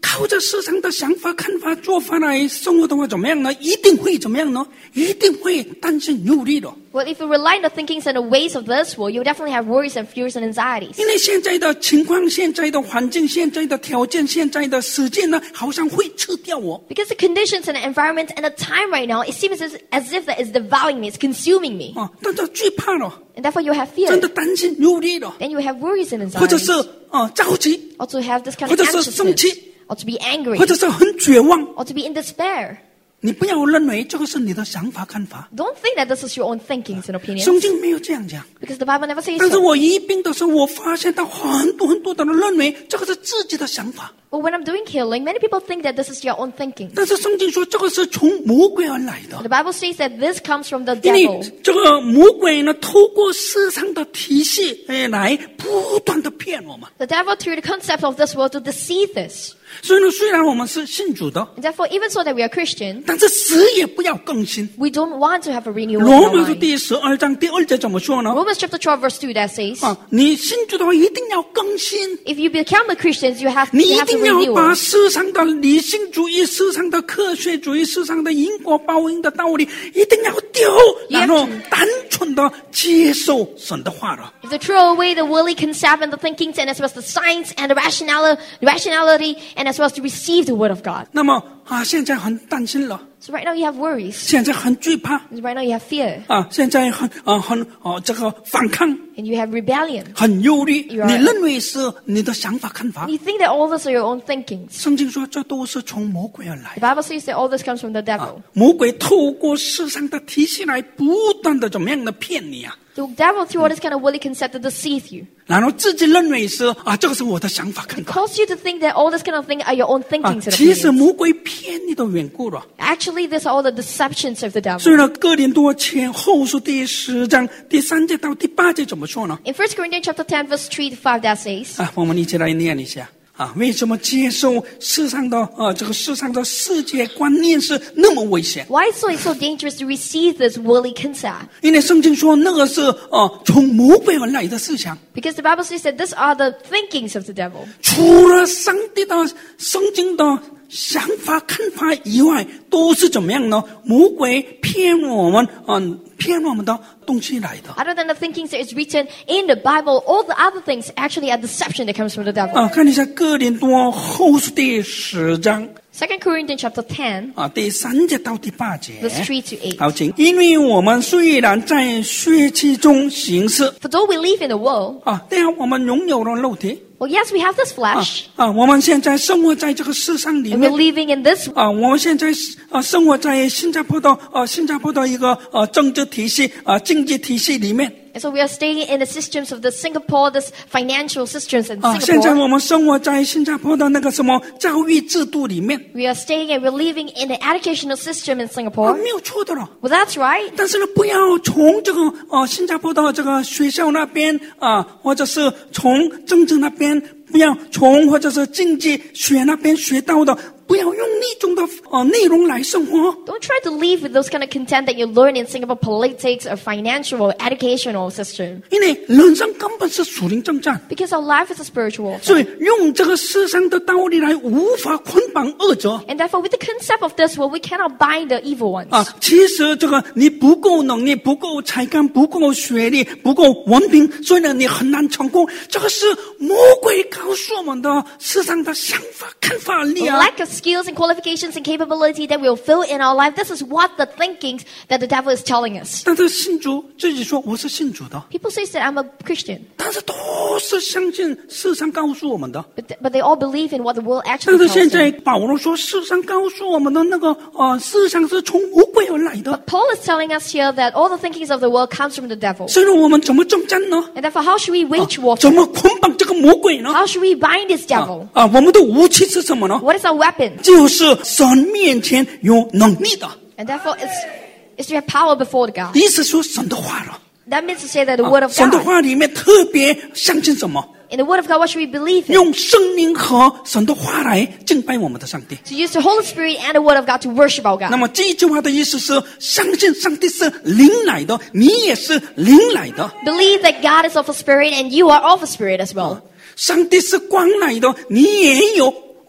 A: 靠着世上的想法、看法、做法来生活的话，怎么样呢？一定会怎么样呢？一定会担心忧虑的。
B: Well, if you rely on the thinkings and the ways of this world, you definitely have worries and fears and anxieties.
A: 因为现在的情况、现在的环境、现在的条件、现在的时间呢，好像会吃掉我。
B: Because the conditions and the environment and the time right now, it seems as if that is devouring me, it's consuming me.
A: 但是惧怕了，
B: And therefore you have fear.
A: 真的担心忧虑了，
B: Then you have worries and
A: 或者
B: anxieties.
A: 是着急，
B: Or to have this kind
A: 或
B: of
A: 者是生
B: anxiousness.
A: 气，
B: Or to be angry.
A: 或者是很绝望。
B: Or to be in despair.
A: 你不要认为这个是你的想法、看法，
B: Don't think that this is your own thinkings and opinions.
A: 圣经没有这样讲。
B: Because the Bible never says
A: 但是
B: so.
A: 我一病的时候，我发现到很多的人认为这个是自己的想法，
B: But when I'm doing healing, many people think that this is your own thinking.
A: 但是圣经说这个是从魔鬼而来的。
B: The Bible says that this comes from the
A: 因
B: devil.
A: 为这个魔鬼呢，透过世上的体系来不断的骗我们。
B: The devil through the concept of this world to deceive us.
A: 所以呢，虽然我们是信主的，
B: And therefore, even so that we are Christian,
A: 但是死也不要更新。
B: we don't want to have a renewal
A: 罗
B: in
A: 马
B: our
A: 书
B: mind.
A: 第12章第2节怎么说呢？
B: Romans chapter 12 verse 2 that says,
A: 你信主的话一定要更新，
B: if you become a Christian, you have
A: 你一
B: to
A: 定要
B: renew.
A: 把世上的理性主义、世上的科学主义、世上的因果报应的道理一定要丢，
B: You have
A: 然后单纯的接受神的话了。
B: If to throw away the worldly concept and the thinkings and as well as the science and the rationality and as well as to receive the word of God.
A: 那么现在很担心了，
B: So right now you have worries.
A: 现在很惧怕
B: Right now you have fear.
A: 现在很这个反抗，
B: And you have rebellion.
A: 很忧虑。
B: You are-
A: 你认为是你的想法看法？
B: You think that all this are your own thinkings.
A: 圣经说这都是从魔鬼而来
B: The。Bible says that all this comes from the devil.
A: 魔鬼透过世上的体系来不断的怎么样的骗你啊，
B: The devil through all this kind of worldly concept to deceive you.
A: 然后自己认为是这个是我的想法看法。
B: Cause you to think that all this kind of thing are your own thinkings and
A: 其实
B: opinions.
A: 魔鬼骗你的缘故了。
B: Actually, these are all the deceptions of the
A: 所以
B: devil.
A: 呢，哥林多前后书第10章第3节到第8节怎么说呢？
B: In 1 Corinthians chapter 10 verse 3 to 5 that says,
A: 我们一起来念一下。为什么接受世上的这个世上的世界观念是那么危险？
B: why is it so dangerous to receive this worldly concept?
A: 因为圣经说那个是从魔鬼而来的思想，
B: Because the Bible says that these are the thinkings of the devil.
A: 除了上帝的圣经的想法看法以外，都是怎么样呢？魔鬼骗我们，骗我们的东西来的。
B: Other than the thinkings that is written in the Bible, all the other things actually are deception that comes from the devil.
A: 看一下哥林多后书第10章
B: 2 Corinthians chapter 10
A: 第3节到第8节。
B: verse 3 to 8.
A: 好，请，因为我们虽然在血气中行事
B: For though we live in the world,
A: 对我们拥有了肉体
B: well, yes, we have this flesh,
A: 我们现在生活在这个世上里
B: and
A: 面
B: we're living in this.
A: 我们现在生活在新加坡的一个政治体系经济体系里面
B: And so we are staying in the systems of the Singapore, this financial systems in
A: 现在
B: Singapore.
A: 我们生活在新加坡的那个什么教育制度里面
B: We are staying and we're living in the educational system in Singapore.
A: 没有错的了。
B: Well, that's right.
A: 但是呢，不要从这个新加坡的这个学校那边或者是从政治那边，不要从或者是经济学那边学到的，不要用那种的内容来生活。
B: Don't try to live with those kind of content that you learn in Singapore politics or financial or educational system.
A: 因为人生根本是属灵征战，
B: Because our life is a spiritual.
A: 所以用这个世上的道理来无法捆绑恶者。
B: And therefore, with the concept of this world, we cannot bind the evil ones.
A: 其实这个你不够能力、不够才干、不够学历、不够文凭，所以呢你很难成功。这个是魔鬼告诉我们的世上的想法、看法力
B: A lack of skills and qualifications and capability that we'll feel in our life. This is what the thinkings that the devil is telling us.
A: 但是信主自己说我是信主的，
B: People say that I'm a Christian,
A: 但是都是相信世上告诉我们的。
B: but they all believe in what the world
A: 但
B: actually
A: 是
B: tells
A: 现在
B: them.
A: 保罗说，世上告诉我们的那个思想是从魔鬼而来的。
B: Paul is telling us here that all the thinkings of the world comes from the devil.
A: 所以呢，我们怎么征战呢？
B: And therefore, how should we wage
A: 怎
B: warfare?
A: 么捆绑这个魔鬼呢？
B: How should we bind this devil?
A: 我们的武器是什么呢？
B: What is our weapon?
A: 就是神面前有能力的。
B: And therefore, it's to have power before the God.
A: 意思说神的话了。
B: That means to say that the word of
A: 神的
B: God.
A: 话里面特别相信什么？
B: In the word of God, what should we believe in?
A: 用圣灵和神的话来敬拜我们的上帝。
B: To use the Holy Spirit and the word of God to worship our
A: 那
B: God.
A: 么这一句话的意思是，相信上帝是灵来的，你也是灵来的。
B: Believe that God is of a spirit and you are of a spirit as well.
A: 上帝是光来的，你也有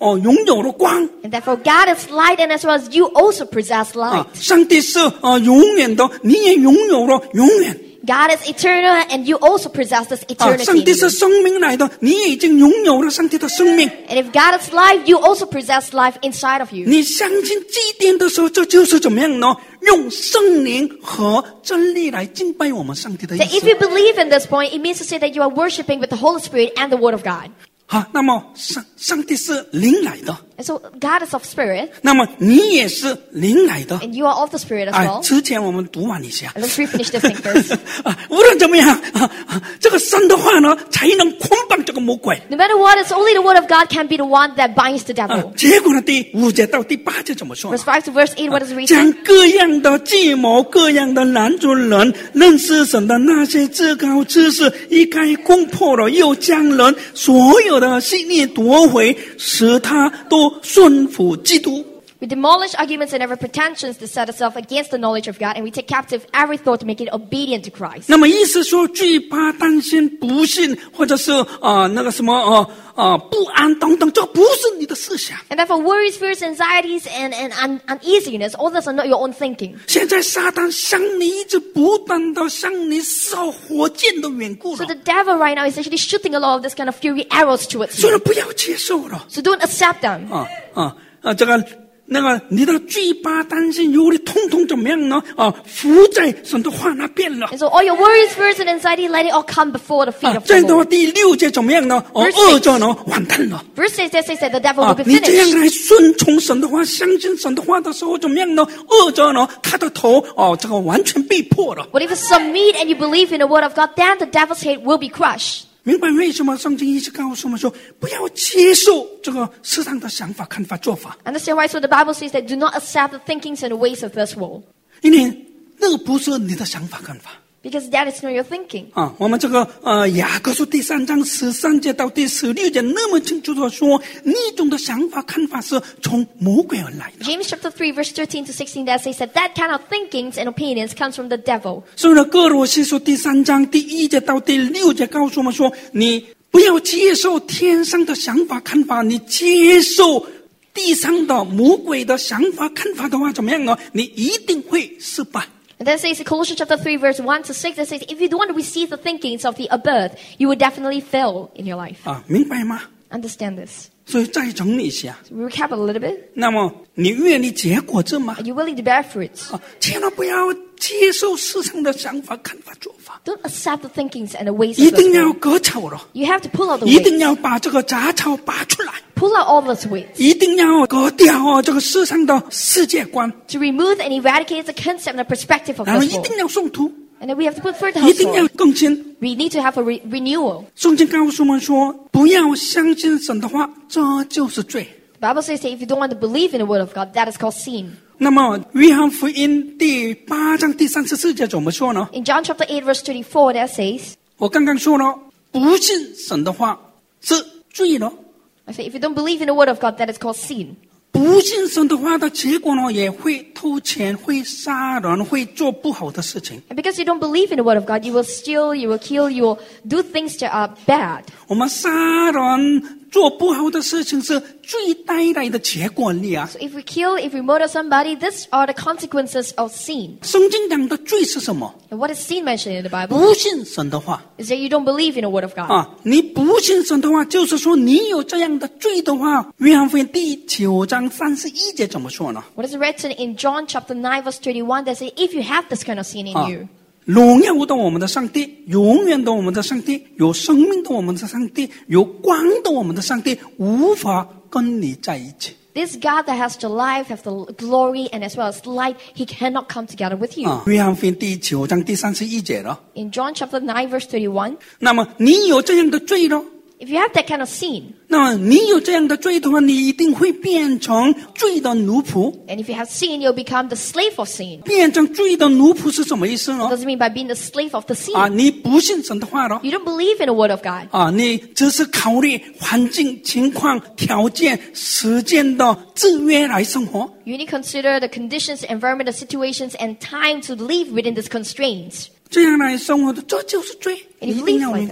A: 拥有了光
B: And therefore God is light, and as well as you also possess light.
A: 上帝是永远的，你也拥有了永远。
B: God is eternal, and you also possess this
A: 上
B: eternity.
A: 帝是生命来的，你也已经拥有了上帝的生命。
B: And if God is life, you also possess life inside of you.
A: 你相信这一点的时候，这就是怎么样呢？用圣灵和真理来敬拜我们上帝的意
B: That if
A: 思。
B: you believe in this point, it means to say that you are worshiping with the Holy Spirit and the Word of God.
A: 好，那么上帝是灵来的，
B: And so God is of spirit,
A: 那么你也是灵来的。
B: and you are of the spirit as well.
A: 之前我们读完一下。
B: And let's refinish this thing first.
A: 无论怎么样，这个神的话呢，才能捆绑这个魔鬼。
B: No matter what, it's only the Word of God can be the one that binds the devil.
A: 结果呢，第5节到第8节怎么说呢？
B: Verse 5 to verse 8, what does it read?
A: 将各样的计谋、各样的拦阻人认识神的那些至高知识一概攻破了，又将人所有的心意夺回，使他都顺服基督。
B: We demolish arguments and every pretensions that set itself against the knowledge of God, and we take captive every thought to make it obedient to Christ.
A: 那么意思说，惧怕、担心、不信，或者是那个什么不安等等，这不是你的思想。
B: And therefore, worries, fears, anxieties, and uneasiness, all those are not your own thinking.
A: 现在撒旦向你一直不断的向你烧火箭的缘故
B: So
A: 了，
B: the devil right now is actually shooting a lot of this kind of fury arrows towards
A: 所以
B: you.
A: 不要接受了。
B: So don't accept them.
A: 这个那个你的惧怕、担心、忧虑，通通怎么样呢？伏在神的话那边了。
B: And so all your worries, fears, and anxiety, let it all come before the feet of
A: 这
B: the
A: 样的话，
B: Lord.
A: 第6节怎么样呢？
B: Verse
A: 恶者呢完蛋了。
B: Verse 6 says that the devil will be
A: 你这样
B: finished.
A: 来顺从神的话，相信神的话的时候，怎么样呢？恶者呢，他的头这个完全被破了。
B: But if you submit and you believe in the word of God, then the devil's head will be crushed.
A: 明白为什么圣经一直告诉我们说，不要接受这个世上的想法、看法、做法，
B: Understand why? So the Bible says that do not accept the thinkings and the ways of this world.
A: 因为那个不是你的想法、看法。
B: Because that is not your thinking.
A: 我们这个雅各书第3章13节到第16节那么清楚的说，那种的想法、看法是从魔鬼而来的。
B: James chapter 3 verse 13 to 16 that says that kind of thinkings and opinions comes from the devil.
A: 所以呢，哥罗西书第3章第1节到第6节告诉我们说，你不要接受天上的想法、看法，你接受地上的魔鬼的想法、看法的话，怎么样呢？你一定会失败。
B: And then it says in Colossians chapter 3 verse 1 to 6 that says if you don't want to receive the thinkings of the above, you will definitely fail in your life.
A: 明白吗？
B: Understand this.
A: 所以再整理一下，
B: So we recap a little bit.
A: 那么你愿意结果子吗？
B: Are you willing to bear fruits?
A: 千万不要接受世上的想法、看法、做法，
B: Don't accept the thinkings and the ways
A: 一
B: of this
A: 定要
B: world.
A: 割草了，
B: You have to pull out the
A: 一定
B: weeds.
A: 要把这个杂草拔出来，
B: Pull out all those weeds.
A: 一定要割掉这个世上的世界观，
B: To remove and eradicate the concept and the perspective of
A: 然后
B: this
A: 一
B: world.
A: 定要送图，
B: And then we have to put further
A: 一定要
B: household.
A: 更新。
B: We need to have a renewal.
A: 圣经告诉我们说，不要相信神的话，这就是罪。
B: The Bible says that if you don't want to believe in the word of God, that is called sin.
A: 那么约翰福音第8章第34节怎么说呢？
B: In John chapter 8 verse 34 that says,
A: 我刚刚说了，不信神的话是罪了。
B: I say if you don't believe in the word of God, that is called sin.
A: 不信神的话的结果呢，也会偷钱、会杀人、会做不好的事情。
B: And because you don't believe in the word of God, you will steal, you will kill, you will do things that are bad.
A: 我们杀人、做不好的事情是最带来的结果力啊！
B: So if we kill, if we murder somebody, these are the consequences of sin.
A: 圣经讲的罪是什么？
B: And what is sin mentioned in the Bible?
A: 不信神的话
B: Is that you don't believe in the word of God.
A: 你不信神的话，就是说你有这样的罪的话，约翰福音第9章31节怎么说呢？
B: What is written in John chapter 9 verse 31 that says, if you have this kind of sin in you,
A: 荣耀的我们的上帝，永远的我们的上帝，有生命的我们的上帝，有光的我们的上帝，无法跟你在一起。
B: this God that has the life, has the glory, and as well as light, he cannot come together with you.
A: 约翰福音第9章第31节了。
B: In John chapter 9 verse 31,
A: 那么你有这样的罪了，
B: if you have that kind of sin,
A: 那么你有这样的罪的话，你一定会变成罪的奴仆。
B: and if you have sin, you'll become the slave of sin.
A: 变成罪的奴仆是什么意思呢
B: What？does it mean by being the slave of the sin?
A: 你不信神的话了。
B: You don't believe in the word of God.
A: 你只是考虑环境、情况、条件、时间的制约来生活。
B: You need to consider the conditions, environment, the situations, and time to live within these constraints.
A: 这样来生活的，这就是罪，
B: And
A: 你
B: if
A: 一
B: you
A: 定
B: live
A: 要
B: like
A: 明
B: that,
A: 白。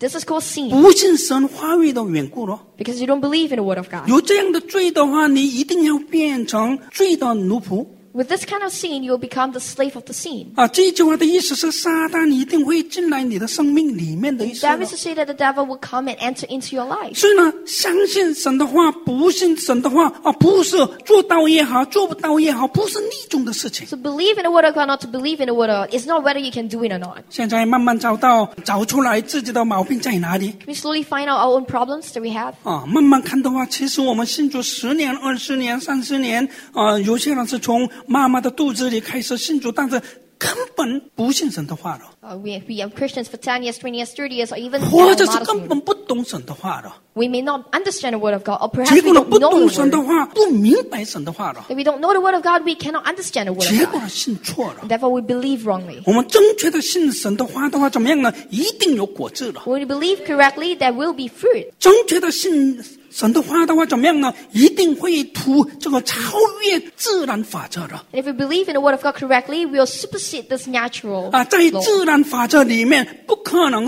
B: This is called sin.
A: 不信神话语的缘故咯。
B: Because you don't believe in the word of God.
A: 有这样的罪的话，你一定要变成罪的奴仆。
B: With this kind of sin, you'll become the slave of the sin.
A: 这句话的意思是，撒旦一定会进来你的生命里面的意思咯。
B: That means to say that the devil will come and enter into your life.
A: 所以呢，相信神的话，不信神的话不是做到也好，做不到也好，不是逆中的事情。
B: So believe in the word of God, not to believe in the word of God. It's not whether you can do it or not.
A: 现在慢慢找出来自己的毛病在哪里
B: Can we slowly find out our own problems that we have?
A: 慢慢看的话，其实我们信主10年、20年、30年有些人是从妈妈的肚子里开始信主，但是根本不信神的话了，
B: We are Christians for 10 years, 20 years, 30 years, or even
A: 或者是
B: a lot
A: 根
B: of
A: 本不懂神的话了。
B: We may not understand the word of God, or perhaps
A: 结
B: we
A: 果呢，
B: don't
A: 不
B: know
A: 懂
B: the
A: 神的
B: word.
A: 话，不明白神的话了，
B: If we don't know the word of God, we cannot understand the word
A: 结
B: of
A: 果
B: God.
A: 呢，信错了。
B: Therefore, we believe wrongly.
A: 我们正确的信神的话怎么样呢？一定有果子了。
B: When we believe correctly, there will be fruit.
A: 正确的信神的话怎么样呢？一定会图这个超越自然法则的。
B: And if we believe in the word of God correctly, we'll supersede this natural
A: 在
B: law.
A: 自然法则里面，不可能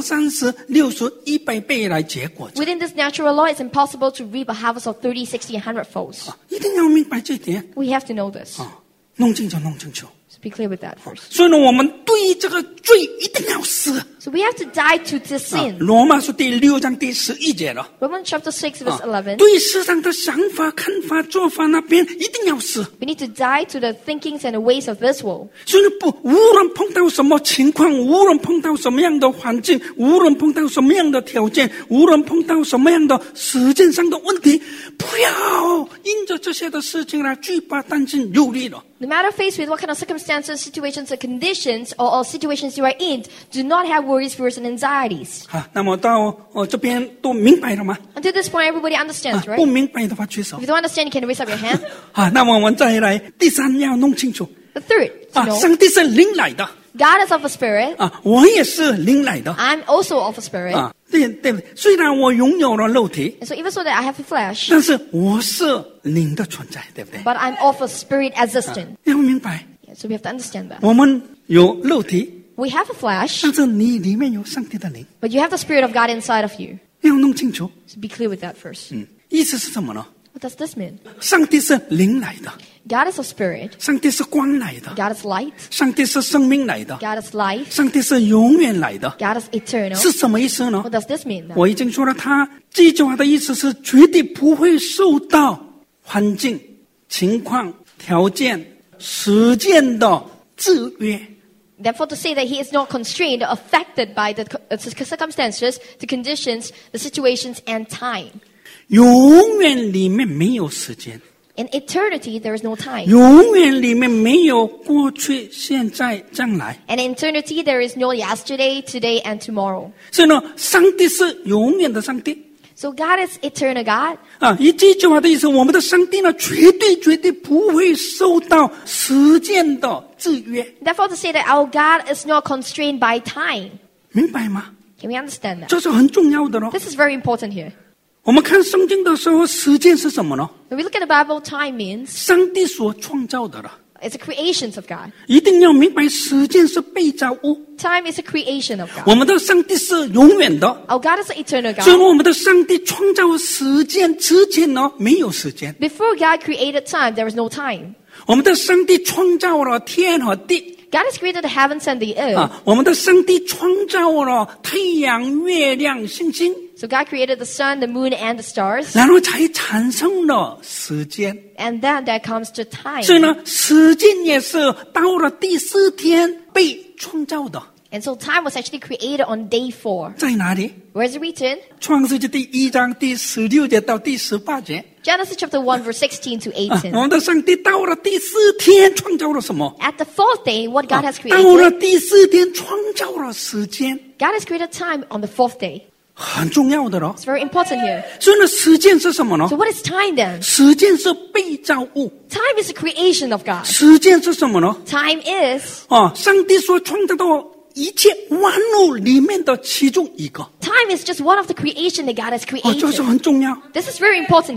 A: 30、60、100倍来结果子。
B: Within this natural law, it's impossible to reap a harvest of 30, 60, and 100 folds.
A: 一定要明白这一点
B: We have to know this.
A: 弄清楚。
B: So be clear with that first.
A: 所以呢，我们对这个罪一定要死。
B: So we have to die to this sin.
A: 罗马书第6章第11节了。
B: Romans chapter 6, verse 11.
A: 对世上的想法、看法、做法那边一定要死。
B: We need to die to the thinkings and the ways of this world.
A: 所以无论碰到什么情况，无论碰到什么样的环境，无论碰到什么样的条件，无论碰到什么样的时间上的问题，不要因着这些的事情来惧怕、担心、忧虑了。
B: No matter faced with what kind of circumstances, situations, or conditions, or situations you are in, do not have worries, fears, and anxieties.
A: 那么到这边都明白了吗？
B: Until this point, everybody understands,
A: 不
B: right?
A: 明白的话举手
B: If you don't understand, you can raise up your hand.
A: 那么我们再来第3要弄清楚
B: The third, to know,
A: 上帝是灵来的
B: God is of a spirit.
A: 我也是灵来的
B: I'm also of a spirit.
A: 对，虽然我拥有了肉体，
B: And so even so that I have a flesh,
A: 但是我是灵的存在，对不对？
B: but I'm of a spirit existent.
A: 要明白，
B: So we have to understand that.
A: 我们有肉体，
B: We have a flesh,
A: 但是你里面有上帝的灵，
B: but you have the spirit of God inside of you.
A: 要弄清楚。
B: So be clear with that first.
A: 意思是什么呢？
B: What does this mean?
A: 上帝是灵来的，
B: God is of spirit.
A: 上帝是光来的，
B: God is light.
A: 上帝是生命来的，
B: God is life.
A: 上帝是永远来的，
B: God is eternal.
A: 是什么意思呢？
B: What does this mean? Then?
A: 我已经说了，他这句话的意思是绝对不会受到环境、情况、条件、时间的制约。
B: Therefore, to say that he is not constrained or affected by the circumstances, the conditions, the situations, and time.
A: 永远里面没有时间，
B: In eternity, there is no time.
A: 永远里面没有过去、现在、将来。
B: And in eternity, there is no yesterday, today, and tomorrow.
A: 所以呢，上帝是永远的上帝。
B: So God is eternal God.
A: 以这句话的意思，我们的上帝呢，绝对不会受到时间的制约，
B: Therefore, to say that our God is not constrained by time.
A: 明白吗？
B: Can we understand that?
A: 这是很重要的咯。
B: This is very important here.
A: 我们看圣经的时候，时间是什么呢？
B: When we look at the Bible, time means
A: 上帝所创造的了。
B: it's the creations of God.
A: 一定要明白，时间是被造物。
B: Time is a creation of God.
A: 我们的上帝是永远的，
B: Our God is an eternal
A: 所以
B: God.
A: 我们的上帝创造时间之前呢，没有时间。
B: Before God created time, there was no time.
A: 我们的上帝创造了天和地。
B: God has created the heavens and the earth.
A: 我们的上帝创造了太阳、月亮、星星，
B: So God created the sun, the moon, and the stars.
A: 然后才产生了时间。
B: And then there comes the time.
A: 所以呢，时间也是到了第4天被创造的。
B: And so time was actually created on day 4.
A: 在哪里？
B: Where is it written?
A: 创世纪第1章第16节到第18节。
B: Genesis chapter 1, verse 16 to 18.
A: 我们的上帝到了第4天创造了什么？
B: At the 4th day, what God has
A: 到了
B: created,
A: 第4天创造了时间，
B: God has created time on the 4th day.
A: 很重要的咯。
B: It's very important here.
A: 所以呢，时间是什么呢
B: So？what is time then?
A: 时间是被造物。
B: Time is the creation of God.
A: 时间是什么呢？
B: Time is
A: 上帝所创造的一切万物里面的其中一个。
B: time is just one of the creation that God has
A: 这是
B: created.
A: 很重要。
B: This is very important here.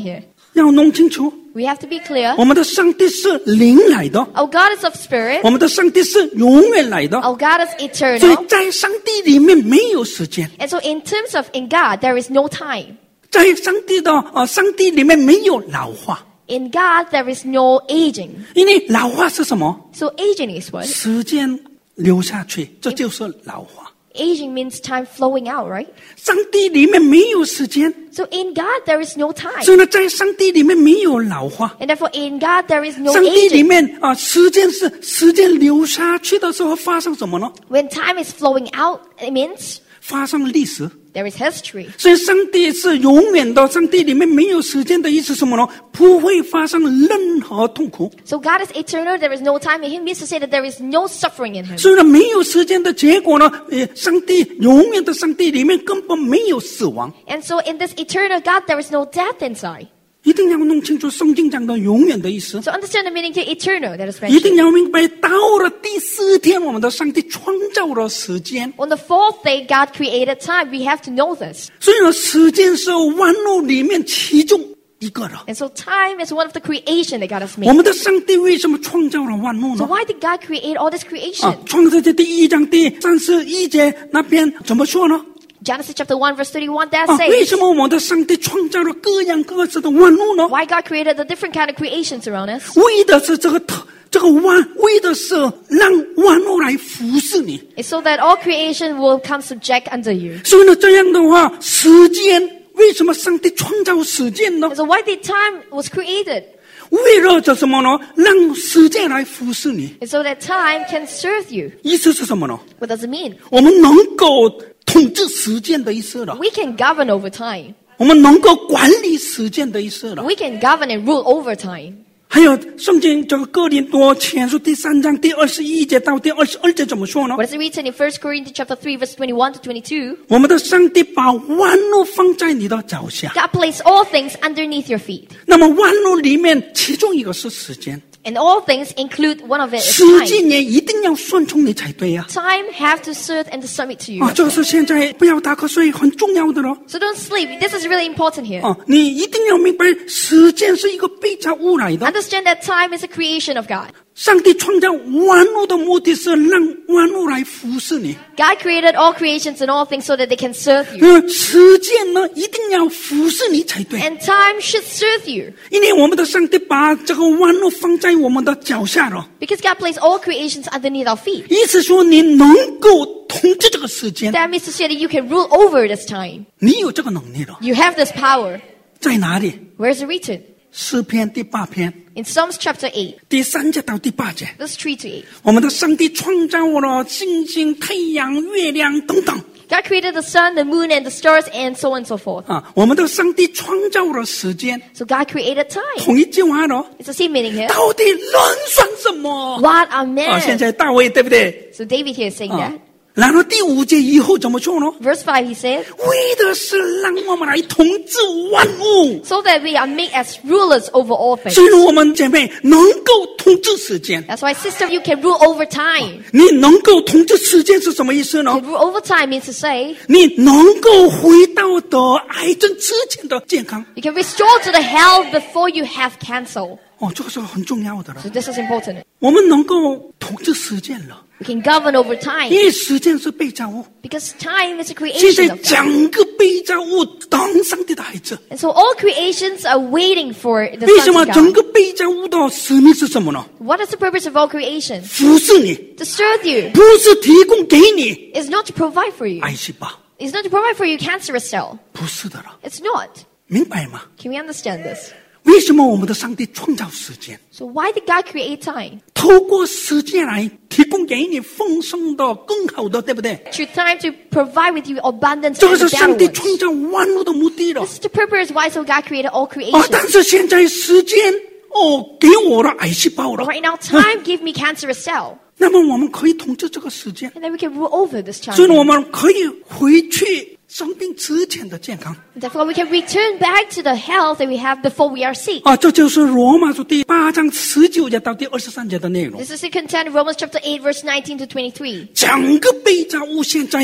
A: 要弄清楚，
B: We have to be clear.
A: 我们的上帝是灵来的，
B: Our God is of spirit.
A: 我们的上帝是永远来的，
B: Our God is
A: 所以
B: eternal.
A: 在上帝里面没有时间，
B: And so in terms of in God, there is no time.
A: 在上帝里面没有老化，
B: In God, there is no aging.
A: 因为老化是什么？
B: So aging is what?
A: 时间流下去，这就是老化。
B: Aging means time flowing out, right?
A: 上帝里面没有时间，
B: So in God, there is no time.
A: 所以呢，在上帝里面没有老化。
B: And therefore in God, there is no
A: 上帝里
B: aging.
A: 面时间是时间流下去的时候发生什么呢？
B: When time is flowing out, it means
A: 发生历史。
B: there is history.
A: 所以上帝是永远的，上帝里面没有时间的意思是什么呢？不会发生任何痛苦。
B: So God is eternal, there is no time in Him means to say that there is no suffering in Him.
A: 所以呢，没有时间的结果呢，上帝永远的上帝里面根本没有死亡。
B: And so in this eternal God, there is no death inside.
A: 一定要弄清楚圣经讲的永远的意思，
B: So understand the meaning to eternal that is
A: 一定
B: mentioned.
A: 要明白，到了第4天，我们的上帝创造了时间。
B: On the fourth day, God created time. We have to know this.
A: 所以呢，时间是万物里面其中一个了。
B: And so time is one of the creation that God has
A: 我
B: made.
A: 们的上帝为什么创造了万物
B: So
A: 呢？
B: why did God create all this creation?
A: 创世纪第1章第31节那边怎么说呢？
B: Genesis chapter 1 verse 31, that
A: 为
B: says,
A: 什么我们的上帝创造了各样各式的万物呢？
B: why God created the different kind of creations around us?
A: 为的是为的是让万物来服侍你。
B: It's so that all creation will come subject under you.
A: 所以呢，这样的话，时间为什么上帝创造时间呢
B: And？so why did time was created?
A: 为了这什么呢？让时间来服侍你。
B: And so that time can serve you.
A: 意思是什么呢？
B: What does it mean?
A: 我们能够统治时间的意思了，
B: We can govern over time.
A: 我们能够管理时间的意思了。
B: We can govern and rule over time.
A: 还有圣经这个哥林多前书第3章第21节到第22节怎么说呢？
B: What does it read in 1 Corinthians chapter 3 verse 21 to 22?
A: 我们的上帝把万物放在你的脚下。
B: God placed all things underneath your feet.
A: 那么万物里面，其中一个是时间，
B: And all things include one of it is
A: 时
B: time.
A: 间也一定要顺从你才对呀。
B: Time have to serve and to submit to you.
A: 这个是现在不要打瞌睡很重要的了。
B: So don't sleep. This is really important here.
A: 你一定要明白，时间是一个被造物来的。
B: Understand that time is a creation of God.
A: 上帝创造万物的目的是让万物来服侍你。
B: God created all creations and all things so that they can serve you.
A: 时间呢，一定要服侍你才对。
B: And time should serve you.
A: 因为我们的上帝把这个万物放在我们的脚下了，
B: Because God placed all creations underneath our feet.
A: 意思说你能够统治这个时间，
B: That means to say that you can rule over this time.
A: 你有这个能力了。
B: You have this power.
A: 在哪里？
B: Where is it written?
A: 诗篇第8篇
B: In Psalms chapter 8,
A: 第3节到第8节，
B: verse 3 to 8.
A: 我们的上帝创造了星星、太阳、月亮等等。
B: God created the sun, the moon, and the stars, and so on and so forth.
A: 我们的上帝创造了时间，
B: So God created time.
A: 同一句话了。
B: It's the same meaning here.
A: 到底人算什么？
B: What are
A: 现
B: men?
A: 在大卫对不对？
B: So David here is saying that.
A: 然后第5节以后怎么说呢？
B: Verse 5 he said,
A: 为的是让我们来统治万物。
B: so that we are made as rulers over all things.
A: 所以我们姐妹能够统治时间。
B: That's why, sister, you can rule over time.
A: 你能够统治时间是什么意思呢
B: To？rule over time means to say
A: 你能够回到得癌症之前的健康。
B: you can restore to the health before you have cancer.
A: 这个是很重要的了
B: So。this is important.
A: 我们能够统治时间了，
B: We can govern over time
A: 因为时间是被造物。
B: because time is a
A: 现在
B: creation of God.
A: 整个被造物当上帝的孩子。
B: And so all creations are waiting for the
A: 为什
B: sons
A: 么
B: of
A: 整
B: God.
A: 个被造物的使命是什么呢？
B: What is the purpose of all creation?
A: 服侍你，
B: To serve you.
A: 不是提供给你
B: It's not to provide for you.
A: 癌细胞，
B: It's not to provide for your cancerous cell.
A: 不是的了，
B: It's not.
A: 明白吗？
B: Can we understand this?
A: 为什么我们的上帝创造时间，
B: So why did God create time?
A: 透过时间来提供给你丰盛的、更好的，对不对？
B: Through time to provide with you abundance
A: 这
B: and
A: 个
B: the
A: 是上
B: better
A: 帝
B: ones.
A: 创造万物的目的了
B: This is the purpose why so God created all creation.
A: 但是现在时间给我了癌细胞了
B: But right now, time give me cancerous cell.
A: 那么我们可以统治这个时间，
B: And then we can rule over this
A: 所以呢，我
B: time.
A: 们可以回去生病之前的健康
B: And therefore, we can return back to the health that we have before we are sick.
A: 这就是罗马书第8章19节到第23节的内容。
B: This is contained in Romans chapter 8, verse 19 to 23.
A: 整个被造物现在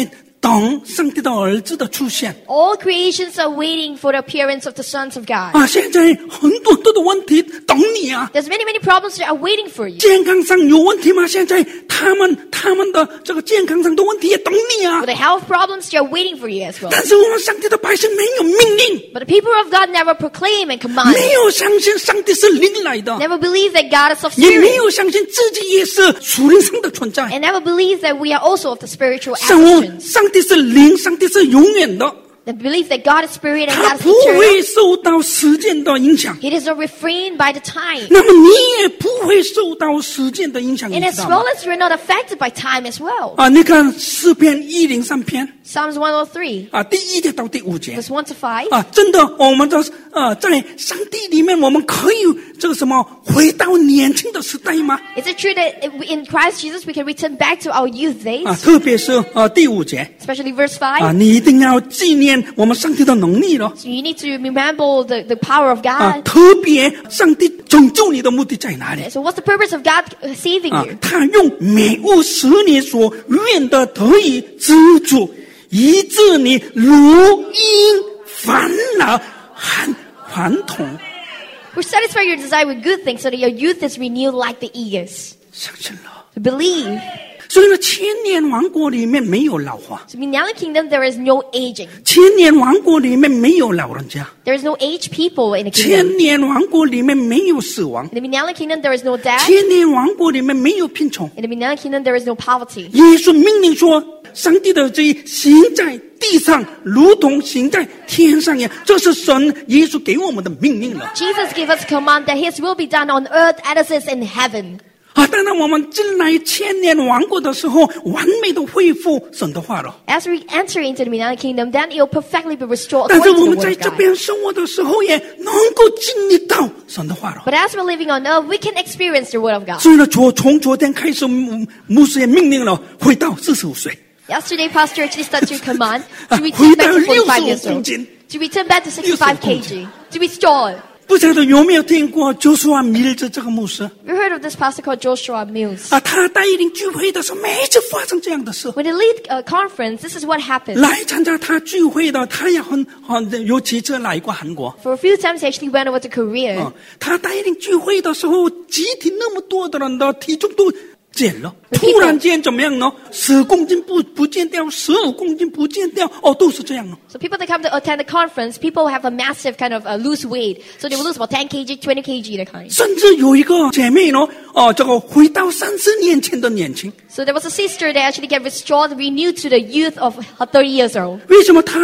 A: 等上帝的儿子的出现。
B: All creations are waiting for the appearance of the sons of God.
A: 现在很多的问题等你啊。
B: There's many, many problems that are waiting for you.
A: 健康上有问题吗？现在他们的这个健康上的问题也等你啊
B: For。the health problems, they are waiting for you as well.
A: 但是我们上帝的百姓没有命令，
B: But the people of God never proclaim and command.
A: 没有相信上帝是灵来的，
B: Never believe that God is of
A: 也没
B: spirit.
A: 有相信自己也是属灵上的存在。
B: And never believe that we are also of the spiritual
A: 上
B: actions.
A: 上帝是灵，上帝是永远的，
B: They believe that God is spirit and
A: 他
B: God is
A: 不会
B: eternal.
A: 受到时间的影响。
B: He does not refrain by the time.
A: 那么你也不会受到时间的影响，
B: And
A: 你
B: as
A: 知道吗
B: well？as you're not affected by time as well.
A: 你看诗篇103篇
B: Psalms 103,
A: 第1节到第5节
B: verse 1 to 5.
A: 真的，我们在上帝里面，我们可以这个什么回到年轻的时代吗？
B: Is it true that in Christ Jesus we can return back to our youth days?
A: 特别是第5节
B: Especially verse 5.
A: 你一定要纪念我们上帝的能力了
B: So you need to remember the power of God.
A: 特别上帝拯救你的目的在哪里？
B: So what's the purpose of God saving you?
A: 他用美物使你所愿的得以知足，以致你如因烦恼还童。
B: We satisfy your desire with good things so that your youth is renewed like the eagles.
A: 相信了。
B: To believe.
A: 所以呢，千年王国里面没有老化，
B: So in the Millennial Kingdom there is no aging.
A: 千年王国里面没有老人家，
B: There is no aged people in the
A: 千
B: kingdom.
A: 年王国里面没有死亡，
B: In the Millennial Kingdom there is no death.
A: 千年王国里面没有贫穷。
B: In the Millennial Kingdom there is no poverty.
A: 耶稣命令说，上帝的旨意行在地上，如同行在天上一样。这是神耶稣给我们的命令了。
B: Jesus gave us a command that His will be done on earth as it is in heaven.
A: 当然我们进来千年王国的时候，完美的恢复神的话了。
B: As we enter into the Millennial Kingdom, then it will perfectly be restored
A: 但是
B: according
A: 我
B: to
A: 们
B: the
A: 在
B: Word
A: 这
B: of God.
A: 边生活的时候，也能够经历到神的话了。
B: But as we're living on earth, we can experience the Word of God.
A: 所以呢，从昨天开始，牧师也命令了，回到45岁，
B: Yesterday, Pastor actually started to command to
A: 回
B: return
A: 到
B: back to 45 years
A: 65公
B: old.
A: 斤。
B: To return back to 65 kg. To restore.
A: 不晓得有没有听过Joshua Mills这个牧师？
B: We heard of this pastor called Joshua Mills.
A: 他带领聚会的时候，每一次发生这样的事。
B: When they lead a conference, this is what happens.
A: 来参加他聚会的，他也很有几次来过韩国。
B: For a few times, he actually went over to Korea.
A: 他带领聚会的时候，集体那么多的人的体重都减了，
B: People-
A: 突然间怎么样呢？10公斤不见掉，15公斤不见掉，都是这样了。
B: So people that come to attend the conference, people have a massive kind of lose weight. So they will lose about 10 kg, 20 kg, that kind.
A: 甚至有一个姐妹呢，这个回到30年前的年轻，
B: So there was a sister that actually get restored, renewed to the youth of 30 years old.
A: 为什么她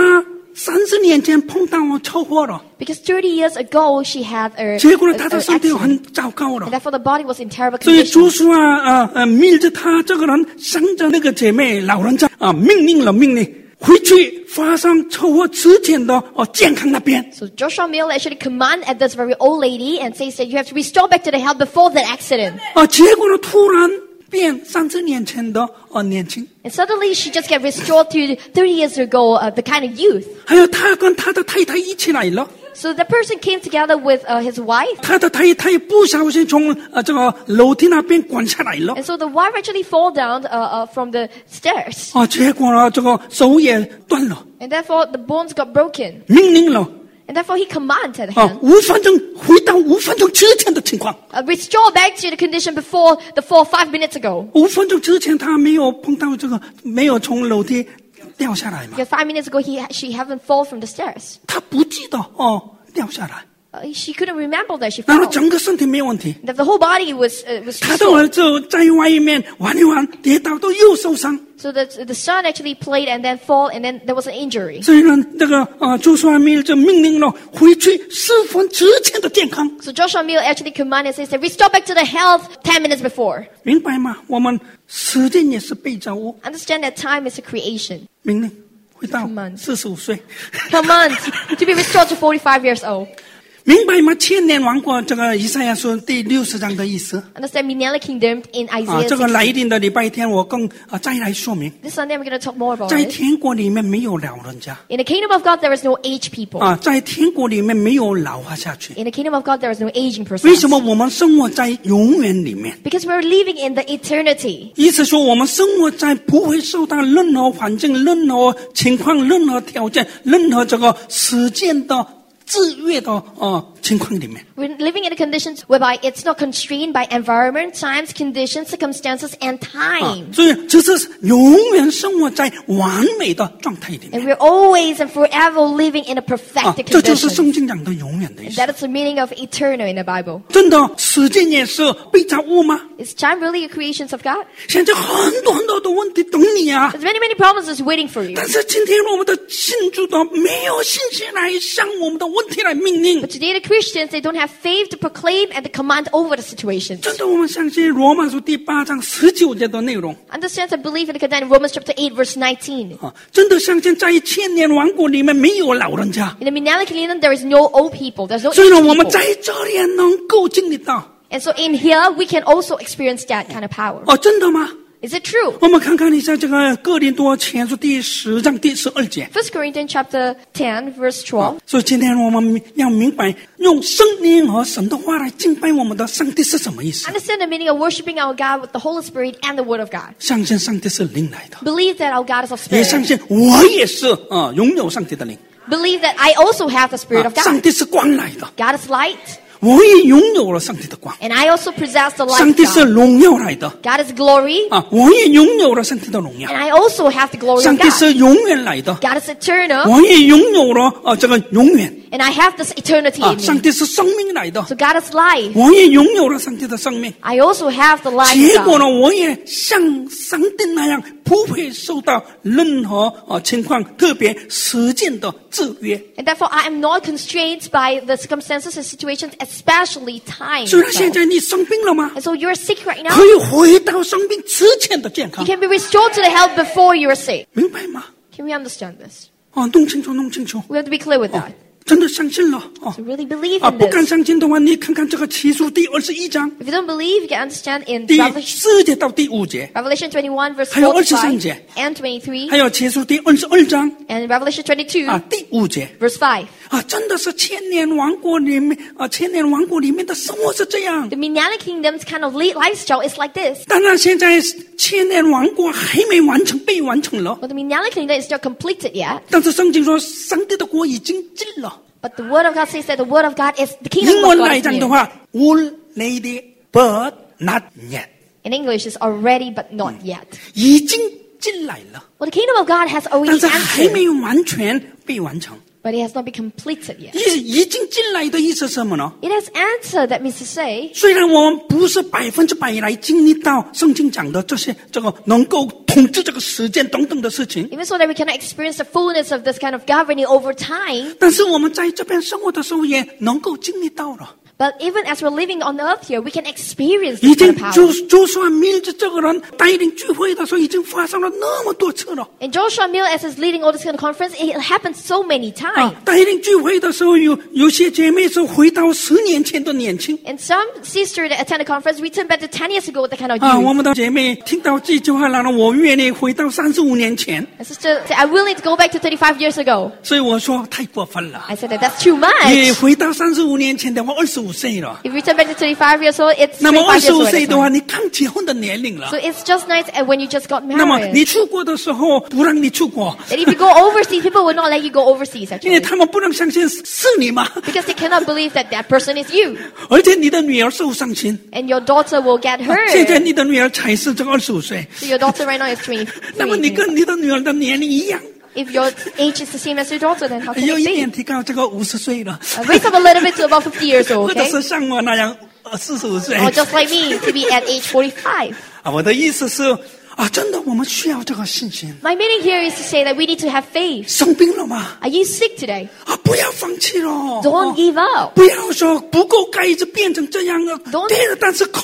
A: 30年前碰到车祸了？
B: Because 30 years ago, she had a
A: 结果呢，她的身体
B: accident.
A: 很糟糕了
B: And。therefore the body was in terrible
A: 所以
B: condition.
A: 主说密着他这个人向着那个姐妹老人家命令回去发生车祸之前的健康那边。
B: So Joshua Mill actually command at this very old lady and says that you have to restore back to the health before that accident.
A: 结果呢，突然变30年前的年轻。
B: And suddenly she just get restored to 30 years ago, the kind of youth.
A: 还有他跟他的太太一起来了，
B: So the person came together with his wife.
A: 他的太太不小心从这个楼梯那边滚下来了。
B: And so the wife actually fall down from the stairs.
A: 结果呢，这个手也断了，
B: And therefore the bones got broken.
A: 命令了
B: And therefore he commanded him,
A: 5分钟回到5分钟之前的情况。
B: restore back to the condition before the 5 minutes ago.
A: 5分钟之前他没有碰到这个，没有从楼梯掉下来嘛，
B: Because 5 minutes ago she haven't fall from the stairs.
A: 他不记得掉下来，
B: She couldn't remember that she
A: 然后
B: fell.
A: 整个身体没有问题。
B: That the whole body was
A: 他的
B: restored.
A: 儿子在外面玩一玩，跌倒都又受伤。
B: So the son actually played and then fall and then there was an injury.
A: 所以呢，这个Joshua Mills就命令了回去10分之前的健康，
B: So Joshua Mill actually commanded says that restore back to the health 10 minutes before.
A: 明白吗？我们时间也是被造物，
B: Understand that time is a creation.
A: 命令回到
B: Command.
A: 45岁，
B: Command to be restored to 45 years old.
A: 明白吗？千年王国这个以赛亚书第60章的意思
B: Understand Millennial Kingdom in Isaiah
A: 这个
B: 60.
A: 来临的礼拜天我更再来说明
B: This Sunday we're going to talk more about
A: 在
B: it.
A: 天国里面没有老人家
B: In the kingdom of God, there is no aged people.
A: 在天国里面没有老化下去
B: In the kingdom of God, there is no aging
A: 为什么
B: person.
A: 我们生活在永远里面
B: Because we're living in the eternity.
A: 意思说我们生活在不会受到任何环境任何情况任何条件任何这个时间的制约的情况里面
B: We're living in the conditions whereby it's not constrained by environment, times, conditions, circumstances, and time.
A: 所以这是永远生活在完美的状态里
B: And
A: 面
B: we're always and forever living in a perfected
A: 这就是
B: condition.
A: 圣经讲的永远的意
B: And
A: 思
B: that is the meaning of eternal in the Bible.
A: 真的时间也是被造物吗
B: Is time really a creation of God?
A: 现在很多的问题等你啊
B: There's many problems that's waiting for you.
A: 但是今天我们的信主的没有信心来向我们的问题来命令
B: But today the Christians, they don't have faith to proclaim and to command over the situations.
A: 真的我们相信罗马书第8章19节的内容
B: Understand and believe in the content in Romans chapter 8 verse 19.
A: 真的相信在千年王国里面没有老人家
B: In the Millennial Kingdom, there is no old people. There's no
A: 所以呢
B: aged
A: 我们
B: people.
A: 在这里能够经历到
B: And so in here, we can also experience that kind of power.
A: 真的吗
B: Is it true?
A: 我们看看一下这个哥林多前书第10章第12节
B: 1 Corinthians chapter 10 verse 12.
A: 所以今天我们要明白用圣灵和神的话来敬拜我们的上帝是什么意思
B: Understand the meaning of worshiping our God with the Holy Spirit and the Word of God.
A: 相信上帝是灵来的
B: Believe that our God is of
A: 也相
B: spirit.
A: 信我也是拥有上帝的灵
B: Believe that I also have the Spirit of
A: 上
B: God.
A: 帝是光来的
B: God is light.
A: 我也拥有了上帝的光
B: And I also possess the light
A: 上
B: of
A: 帝是
B: God.
A: 荣耀来的
B: God is glory.
A: 我也拥有了上帝的荣耀
B: And I also have the glory
A: 上
B: of
A: 帝
B: God.
A: 是永远来的
B: God is eternal.
A: 我也拥有了这个永远
B: And I have this eternity in
A: 上
B: me.
A: 帝是生命来的
B: So God is life.
A: 我也拥有了上帝的生命
B: I also have the life
A: 结
B: of
A: 果呢
B: God.
A: 我也像上帝那样不会受到任何情况特别时间的制约
B: And therefore, I am not constrained by the circumstances and situations, especially time.
A: 虽然现在你生病了吗
B: And so you're sick right now.
A: 可以回到生病之前的健
B: You
A: 康
B: can be restored to the health before you're sick.
A: 明白吗
B: Can we understand this?
A: 弄清楚弄清楚
B: We have to be clear with that.
A: 真的相信了
B: To really believe
A: 不
B: in
A: 敢
B: this.
A: 相信的话你看看这个启示第21章
B: If you don't believe, you can understand in
A: 第
B: Revelation
A: 4节到第5节
B: 21 verse
A: 还有
B: 4 to
A: 23
B: 5
A: 节
B: and 23,
A: 还有启示第22章
B: and Revelation 22
A: 第5节
B: verse 5.
A: 真的是千年王国里面千年王国里面的生活是这样
B: The Millennial Kingdom's kind of lifestyle is like this.
A: 当然现在千年王国还没完成被完成了
B: But the Millennial Kingdom is not completed yet.
A: 但是圣经说上帝的国已经近了
B: But the Word of God says that the Word of God is the
A: 英
B: kingdom
A: 文
B: of
A: 来
B: God.
A: 讲
B: is
A: 的
B: near.
A: 话 already but not yet
B: In English, it's already but not yet.
A: 已经进来了
B: Well, the kingdom of God has
A: 但
B: already
A: 是还
B: entered,
A: 没有完全被完成
B: but it has not been completed yet.
A: 已经进来的意思是什么呢
B: It has entered, that means to say,
A: 虽然我们不是100%来经历到圣经讲的这个能够统治这个时间等等的事情
B: even so that we cannot experience the fullness of this kind of governing over time,
A: 但是我们在这边生活的时候也能够经历到了
B: but even as we're living on earth here, we can experience
A: 已
B: this
A: 经
B: kind of power.
A: 就算mills这个人带领聚会的时候已经发生了那么多次了
B: And Joshua Mill, as is leading all this kind of conference, it happened so many times.
A: 带领聚会的时候有些姐妹是回到10年前的年轻
B: And some sister that attended the conference returned back to 10 years ago with the kind of
A: 我
B: youth.
A: 们的姐妹听到这句话了我愿意回到35年前
B: And sister said, I'm willing to go back to 35 years ago.
A: 所以我说太过分了
B: I said that that's too
A: 你
B: much.
A: 回到35年前的话25岁了
B: If you return back to 35 years old, it's
A: 那么
B: 25 years
A: 25
B: old.
A: 岁
B: at
A: 的
B: that
A: 话
B: time.
A: 你刚结婚的年龄了
B: So it's just nice when you just got
A: 那么
B: married.
A: 你出国的时候不让你出国
B: That if you go overseas, people will not let you go overseas
A: 因为
B: actually.
A: 他们不能相信是你嘛
B: Because they cannot believe that that person is you.
A: 而且你的女儿受伤心
B: And your daughter will get
A: 现在
B: hurt.
A: 你的女儿才是这个25岁
B: So your daughter right now is 23.
A: 那么你跟你的女儿的年龄一样
B: If your age is the same as your daughter, then how can
A: 有
B: it
A: 一
B: be?
A: 点提高这个50岁了
B: Raise up a little bit to about 50 years old,
A: 或者
B: okay?
A: 是像我那样45岁
B: Or just like me, to be at age 45.
A: 我的意思是真的我们需要这个信心
B: My meaning here is to say that we need to have faith.
A: 生病了吗
B: Are you sick today?
A: 不要放弃了
B: Don't give up.
A: 不要说不够该一直变成这样了
B: Don't-
A: 对了但是可以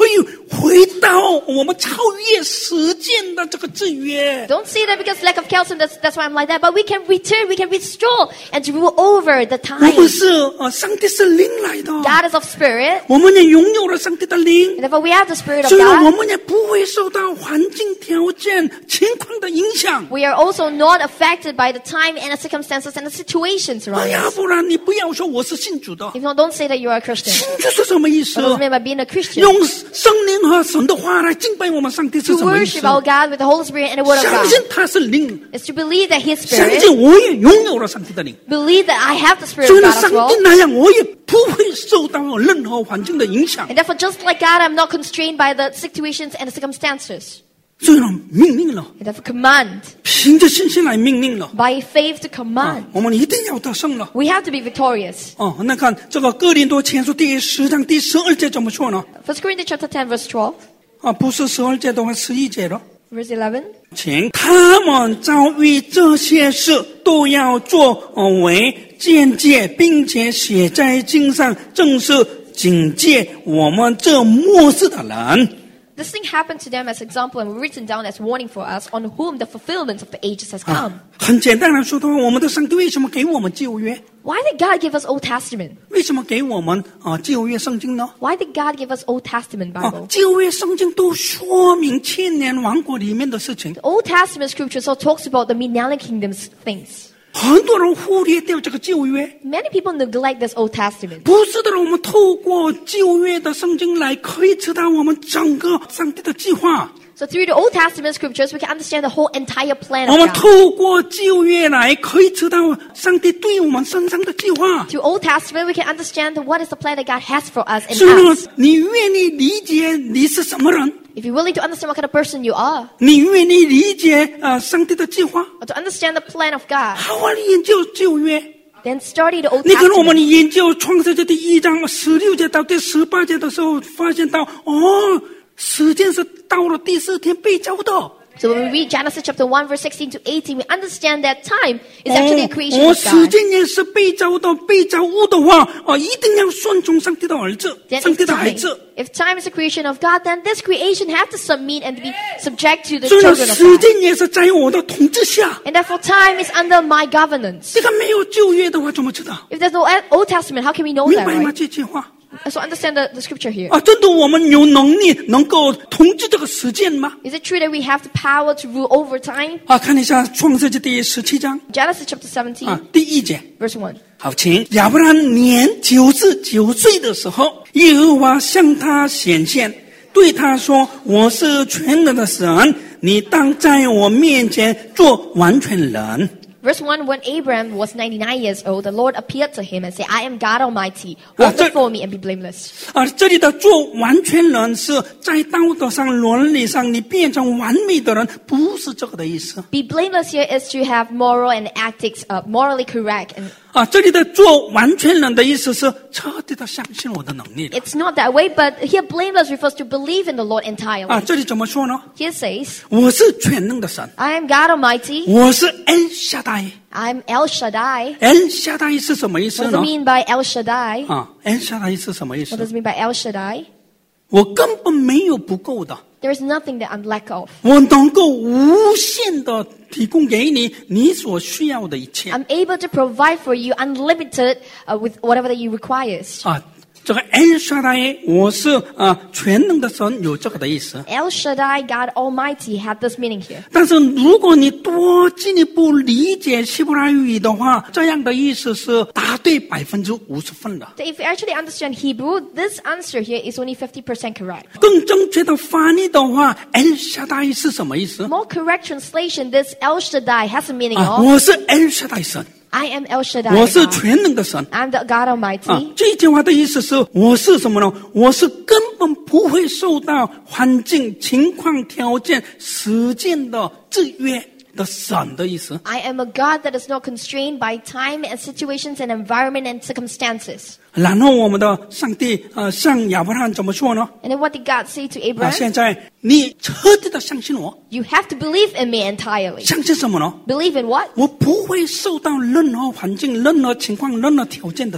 A: 回到我们超越时间的这个制约。
B: Don't say that because lack of calcium, that's why I'm like that. But we can return, we can restore and to rule over the
A: 我
B: time.
A: 们是上帝是灵来的，
B: God is of spirit,
A: 我们也拥有了上帝的灵，
B: and therefore we have the spirit of
A: 所以呢，我
B: God.
A: 们也不会受到环境条件情况的影响。
B: We are also not affected by the time and the circumstances and the situations
A: 哎
B: around
A: 呀，
B: us.
A: 不然你不要说我是信主的，
B: If not, don't say that you are a Christian.
A: 信主是什么意思？
B: What does it mean by being a Christian?
A: 用圣灵和神的话来敬拜我们上帝是
B: To
A: 什么意思
B: worship？our God with the Holy Spirit and the Word of
A: 相信
B: God.
A: 他是灵，
B: Is to believe that His
A: 相
B: Spirit,
A: 信我也拥有了上帝的灵，
B: believe that I have the Spirit
A: 所以
B: of
A: 呢，
B: God
A: 上
B: as well.
A: 帝那样我也不会受到任何环境的影响。
B: And therefore, just like God, I'm not constrained by the situations and the circumstances.
A: 所以呢，命令了，
B: And therefore, command.
A: 凭着信心来命令了。
B: By faith to command.
A: 我们一定要得胜了。
B: We have to be victorious.
A: 那看这个哥林多前书第10章第12节怎么说呢？
B: 1 Corinthians chapter 10, verse 12,
A: 不是12节的话11节了。
B: verse 11.
A: 请他们遭遇这些事，都要作为见解，并且写在经上，正是警戒我们这末世的人。
B: This thing happened to them as example and written down as warning for us on whom the fulfillment of the ages has come.
A: 很简单来说的话，我们的上帝为什么给我们旧约？
B: Why did God give us Old Testament?
A: 为什么给我们旧约圣经呢？
B: Why did God give us Old Testament Bible?
A: 旧约圣经都说明千年王国里面的事情。
B: The Old Testament scriptures all talks about the millennial kingdom's things.
A: 很多人忽略掉这个旧约，
B: Many people neglect this Old Testament.
A: 不是的，我们透过旧约的圣经来可以知道我们整个上帝的计划。
B: So through the Old Testament scriptures, we can understand the whole entire plan
A: 我
B: of
A: 们
B: God.
A: 透过旧约来可以知道上帝对我们身上的计划。
B: Through Old Testament, we can understand what is the plan that God has for us
A: 所以
B: and
A: 呢
B: us.
A: 你愿意理解你是什么人，
B: If you're willing to understand what kind of person you are,
A: 你愿意理解上帝的计划，
B: or to understand the plan of God,
A: 好好研究旧约。
B: then study the Old
A: 你看我们
B: Testament.
A: 研究创世纪第1章16节到第18节的时候，发现到时间是到了第4天被造的。
B: So when we read Genesis chapter 1, verse 16 to 18, we understand that time is actually a creation of
A: 时
B: God.
A: 间也是被造的，被造物的话，一定要顺从上帝的儿子，
B: Then
A: 上帝的孩子。
B: if time is a creation of God, then this creation have to submit and be subject to the
A: 所以呢，
B: children of
A: 时
B: God.
A: 间也是在我的统治下。
B: And therefore time is under my governance.
A: 这个没有旧约的话，怎么知道？
B: If there's no Old Testament, how can we know
A: 明
B: that,
A: 白吗？
B: right?
A: 这句话
B: So understand the scripture here.
A: 真的我们有能力能够统治这个时间吗？
B: Is it true that we have the power to rule over time?
A: 看一下创世纪第17章
B: Genesis chapter 17,
A: 第1节。
B: verse 1.
A: 好，请亚伯拉罕年99岁的时候，耶和华向他显现，对他说：“我是全能的神，你当在我面前做完全人。”
B: Verse 1, when Abraham was 99 years old, the Lord appeared to him and said, I am God Almighty. Walk before me and be blameless.
A: 这里的做完全人是在道德上、伦理上，你变成完美的人，不是这个的意思。
B: Be blameless here is to have moral and ethics, morally correct. And
A: 这里的做完全人的意思是彻底的相信我的能力的。
B: it's not that way, but here blameless refers to believe in the Lord entirely.
A: 这里怎么说呢？
B: Here says,
A: 我是全能的神，
B: I am God Almighty.
A: 我是 El Shaddai。
B: I'm El Shaddai.
A: El Shaddai 是什么意思
B: What does
A: 呢
B: it？ mean by El Shaddai?
A: El Shaddai 是什么意
B: What
A: 思？
B: does it mean by El Shaddai?
A: 我根本没有不够的，
B: There is nothing that I'm lack of.
A: 我能够无限的提供给你你所需要的一切。
B: I'm able to provide for you unlimited with whatever that you requires.
A: 这个 El Shaddai 我是全能的神，有这个的意思。
B: El Shaddai, God Almighty, had this meaning here.
A: 但是如果你多进一步理解希伯来语的话，这样的意思是答对50%分的。
B: So if you actually understand Hebrew, this answer here is only 50% correct.
A: 更正确的翻译的话 ，El Shaddai 是什么意思？
B: More correct translation, this El Shaddai has a meaning of
A: 我是 El Shaddai 神，
B: I am El Shaddai.
A: 我是
B: God.
A: 全能的神。
B: I'm the God Almighty.
A: 这句话的意思是，我是什么呢？我是根本不会受到环境、情况、条件、时间的制约的神的意思。
B: I am a God that is not constrained by time and situations and environment and circumstances.
A: 然后我们的上帝向亚伯拉罕怎么说呢？
B: And then what did God say to Abraham?
A: 现在你彻底的相信我，
B: You have to believe in me entirely.
A: 相信什么呢？
B: Believe in what?
A: 我不会受到任何环境、任何情况、任何条件的神。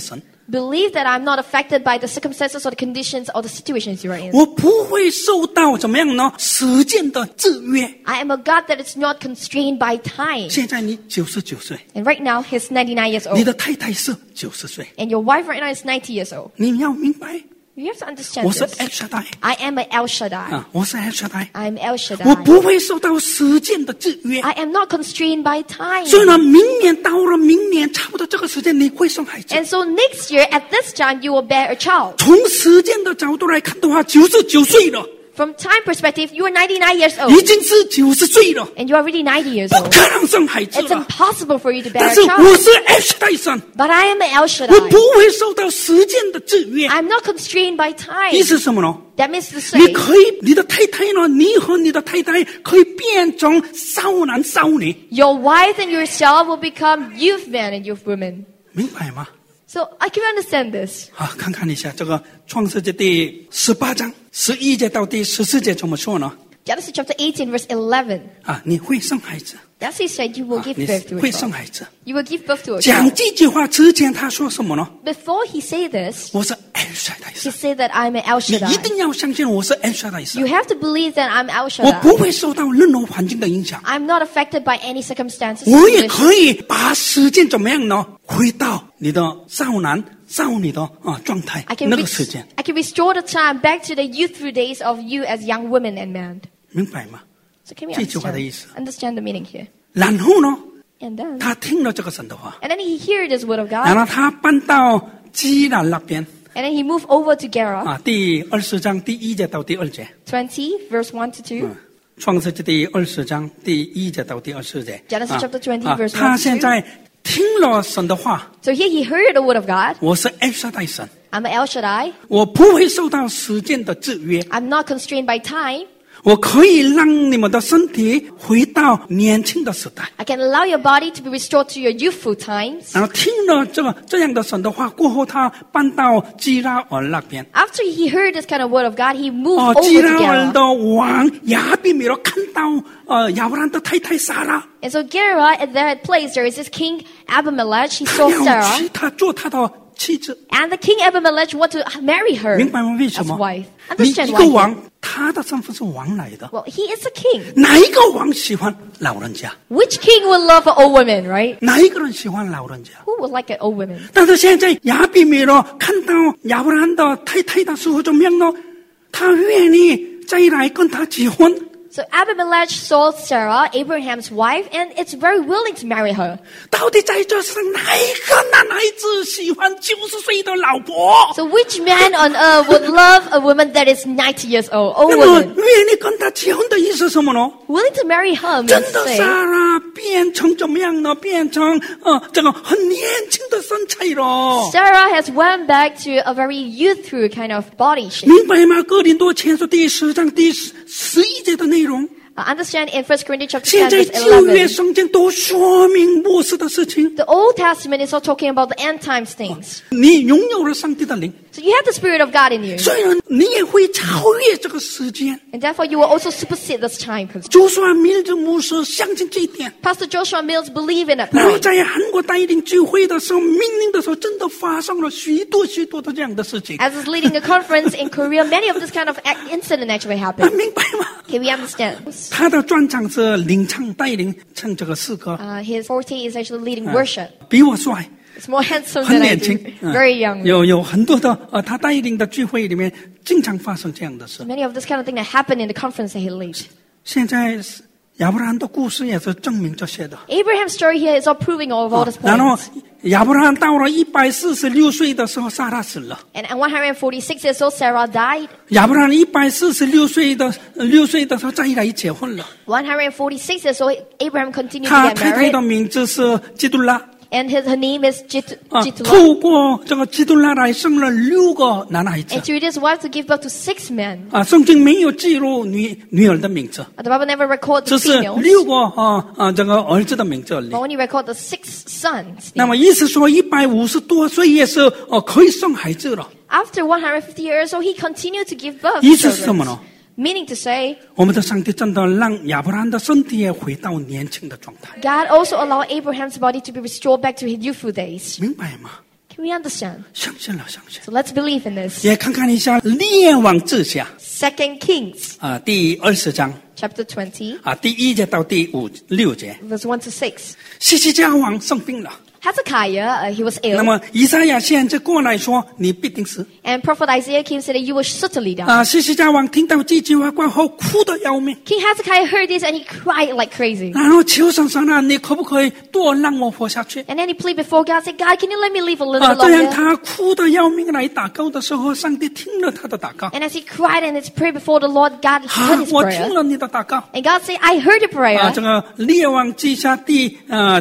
B: Believe that I'm not affected by the circumstances or the conditions or the situations you are in.
A: 我不会受到怎么样呢？时间的制约。
B: I am a God that is not constrained by time.
A: 现在你99岁，
B: And right now, he's 99 years
A: 你
B: old.
A: 的太太是90岁，
B: And your wife right now is 90 years old.
A: 你要明白，
B: You have to understand
A: 我是
B: this.
A: El Shaddai
B: I am an El Shaddai.
A: 啊，我是 El Shaddai，
B: I am El
A: 我
B: Shaddai.
A: 不会受到时间的制约。
B: I am not constrained by time.
A: 所以呢，明年到了明年差不多这个时间，你会生孩子。
B: And so next year, at this time, you will bear a child.
A: 从时间的角度来看的话，99岁了，
B: From time perspective, you are 99 years
A: 已
B: old.
A: 经是90岁了，
B: And you are already 90 years
A: 不
B: old.
A: 可能生孩子
B: It's
A: 了。
B: impossible for you to bear
A: 但
B: a
A: 是
B: child.
A: 我是 El Shaddai 神，
B: But I am an El
A: 我
B: Shaddai.
A: 不会受到时间的制约。
B: I'm not constrained by time.
A: 意思是什么呢？
B: That means to
A: 你
B: say,
A: 可以，你的太太呢？你和你的太太可以变成少男少女，
B: your wife and yourself will become youth men and youth women.
A: 明白吗？
B: So I can understand this.
A: 好，看看一下这个创世纪第18章11节到第14节怎么说呢？
B: Genesis chapter 18, verse 11.
A: 啊，你会生孩子，
B: That's he said you will
A: 啊
B: give
A: 你
B: birth to
A: 会
B: a
A: 生
B: child.
A: 孩子。
B: You will give birth to a
A: 讲
B: child.
A: 这句话之前，他说什么呢？
B: Before he say this,
A: 我是 El Shaddai
B: he
A: 神，
B: said that I'm an El
A: 你一
B: Shaddai.
A: 定要相信我是 El Shaddai
B: You
A: 神，
B: have to believe that I'm El
A: 我不
B: Shaddai.
A: 会受到任何环境的影响，
B: I'm not affected by any circumstances. or
A: 我也
B: conditions.
A: 可以把时间怎么样呢？回到你的少男少女的状态
B: I，can
A: 那个时间，
B: I can restore the time back to the youthful days of you as young women and men.
A: 明白吗？
B: So can we
A: 这句话的意思。
B: understand the meaning here?
A: 然后呢，
B: And then,
A: 他听了这个神的话，
B: and then he heard this word of
A: 然
B: God,
A: 后他搬到基兰那边
B: and then he moved over to Gerar,
A: 第20章第1节到第2节，
B: 20, verse 1 to 2.
A: 创世纪第20章第1节到第24节。
B: Genesis chapter 20, verse 1
A: 他
B: to 2.
A: 现在听了神的话，
B: So here he heard the word of God.
A: 我是 El Shaddai 神，
B: I'm an El Shaddai.
A: 我不会受到时间的制约，
B: I'm not constrained by time.
A: 我可以让你们的身体回到年轻的时代。
B: I can allow your body to be restored to your youthful times.
A: 然后听了这样的神的话过后，他搬到基拉尔那边。
B: After he heard this kind of word of God, he moved over
A: 基
B: to
A: 拉尔
B: Gerar.
A: 的王亚比米勒看到亚伯兰的太太撒拉，
B: And so Gerar, at that place, there is this king Abimelech. He
A: 他
B: saw
A: 要
B: Sarah.
A: 娶她做他的妻子，
B: And the king Abimelech wanted to marry her
A: 明白吗？为什
B: as
A: 么
B: wife.？
A: 你
B: Understand
A: 一
B: why?
A: 个
B: he-
A: 王，他的身份是王来的。
B: Well, he is a king.
A: 哪一个王喜欢老人家？
B: Which king would love an old woman, right?
A: 哪一个人喜欢老人家？
B: Who would like an old woman?
A: 但是现在亚比米勒看到亚伯兰的太太的时候，怎么样呢？他愿意再来跟他结婚。
B: So Abimelech saw Sarah, Abraham's wife, and it's very willing to marry her.
A: 到底在这世上哪一个男孩子喜欢90岁的老婆？
B: So which man on earth would love a woman that is 90 years old, old
A: 那么
B: woman?
A: 愿意跟他结婚的意思是什么呢？
B: Willing to marry her
A: 真
B: means
A: 的
B: say,
A: 撒拉变成怎么样呢？变成这个很年轻的身材了，
B: Sarah has went back to a very youthful kind of body shape.
A: 明白吗？哥林多前书第10章第11节的内容。
B: Understand in 1 Corinthians chapter 10,
A: 现在
B: verse
A: 旧约
B: 11.
A: 圣经都说明末世的事情。
B: The Old Testament is all talking about the end times things.
A: 你拥有了上帝的灵，
B: So you have the Spirit of God in you.
A: 所以呢，你也会超越这个时间。
B: And therefore you will also supersede this time.
A: 就算明日牧师相信这一点，
B: Pastor Joshua Mills believe in that
A: 然后
B: point.
A: 在韩国带领聚会的时候，命令的时候，真的发生了许多的这样的事情。
B: As is leading a conference in Korea, many of this kind of incident actually happened.
A: 明白吗？
B: Can we understand?
A: 他的专长是领唱带领唱这个诗歌，
B: His forte is actually leading worship.
A: 比我帅，
B: It's more handsome
A: 很
B: than I
A: 年轻
B: do. Very young.
A: 有很多的他带领的聚会里面，经常发生这样的事。
B: Many of this kind of thing that happened in the conference that he leads.
A: 现在亚伯兰的故事也是证明这些的。
B: Abraham's story here is all proving all of all these
A: 然后
B: points.
A: 亚伯兰到了146岁的时候，撒拉死了。
B: And at 146 years old, Sarah died.
A: 亚伯兰146岁的时候再来结婚了。
B: 146 years old, Abraham continued to
A: 他
B: get
A: 太太
B: married.
A: 的名字是基督拉。
B: And her name is Jitula.
A: 透过这个基督拉来生了6个男孩子。
B: And through this wife to give birth to 6 men.
A: 圣经没有记录女儿的名字，
B: The Bible never records
A: 只
B: the
A: 是
B: females,
A: 6个这个儿子的名字而已
B: but。only record the 6 sons.
A: 那么意思说，150多岁也是可以生孩子了。
B: After 150 years old, he continued to give birth
A: 意
B: to
A: 思是什么
B: children.
A: 呢？
B: Meaning to say,
A: 我们的上帝真的让亚伯兰的身体也回到年轻的状态，
B: God also allowed Abraham's body to be restored back to his youthful days.
A: 明白吗？
B: Can Can we understand?
A: 相信了，相信。
B: So let's believe in this.
A: 也看看一下列王志下
B: 2 Kings,
A: 第20章
B: chapter 20,
A: 第1节到第6节，
B: verse 1 to 6.
A: 西西家王生病了。
B: Hezekiah, he was
A: 那
B: ill,
A: 么以赛亚先知过来说：“你必定死。
B: and prophet Isaiah came and said that you will certainly die.
A: 西西家王听到这句话过后，哭得要命，
B: King Hezekiah heard this and he cried like crazy.
A: 然后求神说：“你可不可以多让我活下去
B: And then he pleaded before God, said, God, can you let me live a little
A: 这样
B: longer?
A: 他哭得要命来祷告的时候，上帝听了他的祷告。
B: And as he cried and his prayer before the Lord, God heard his
A: 我听
B: prayer.
A: 了你的祷告。
B: And God said, I heard your prayer.
A: 这个列王记下第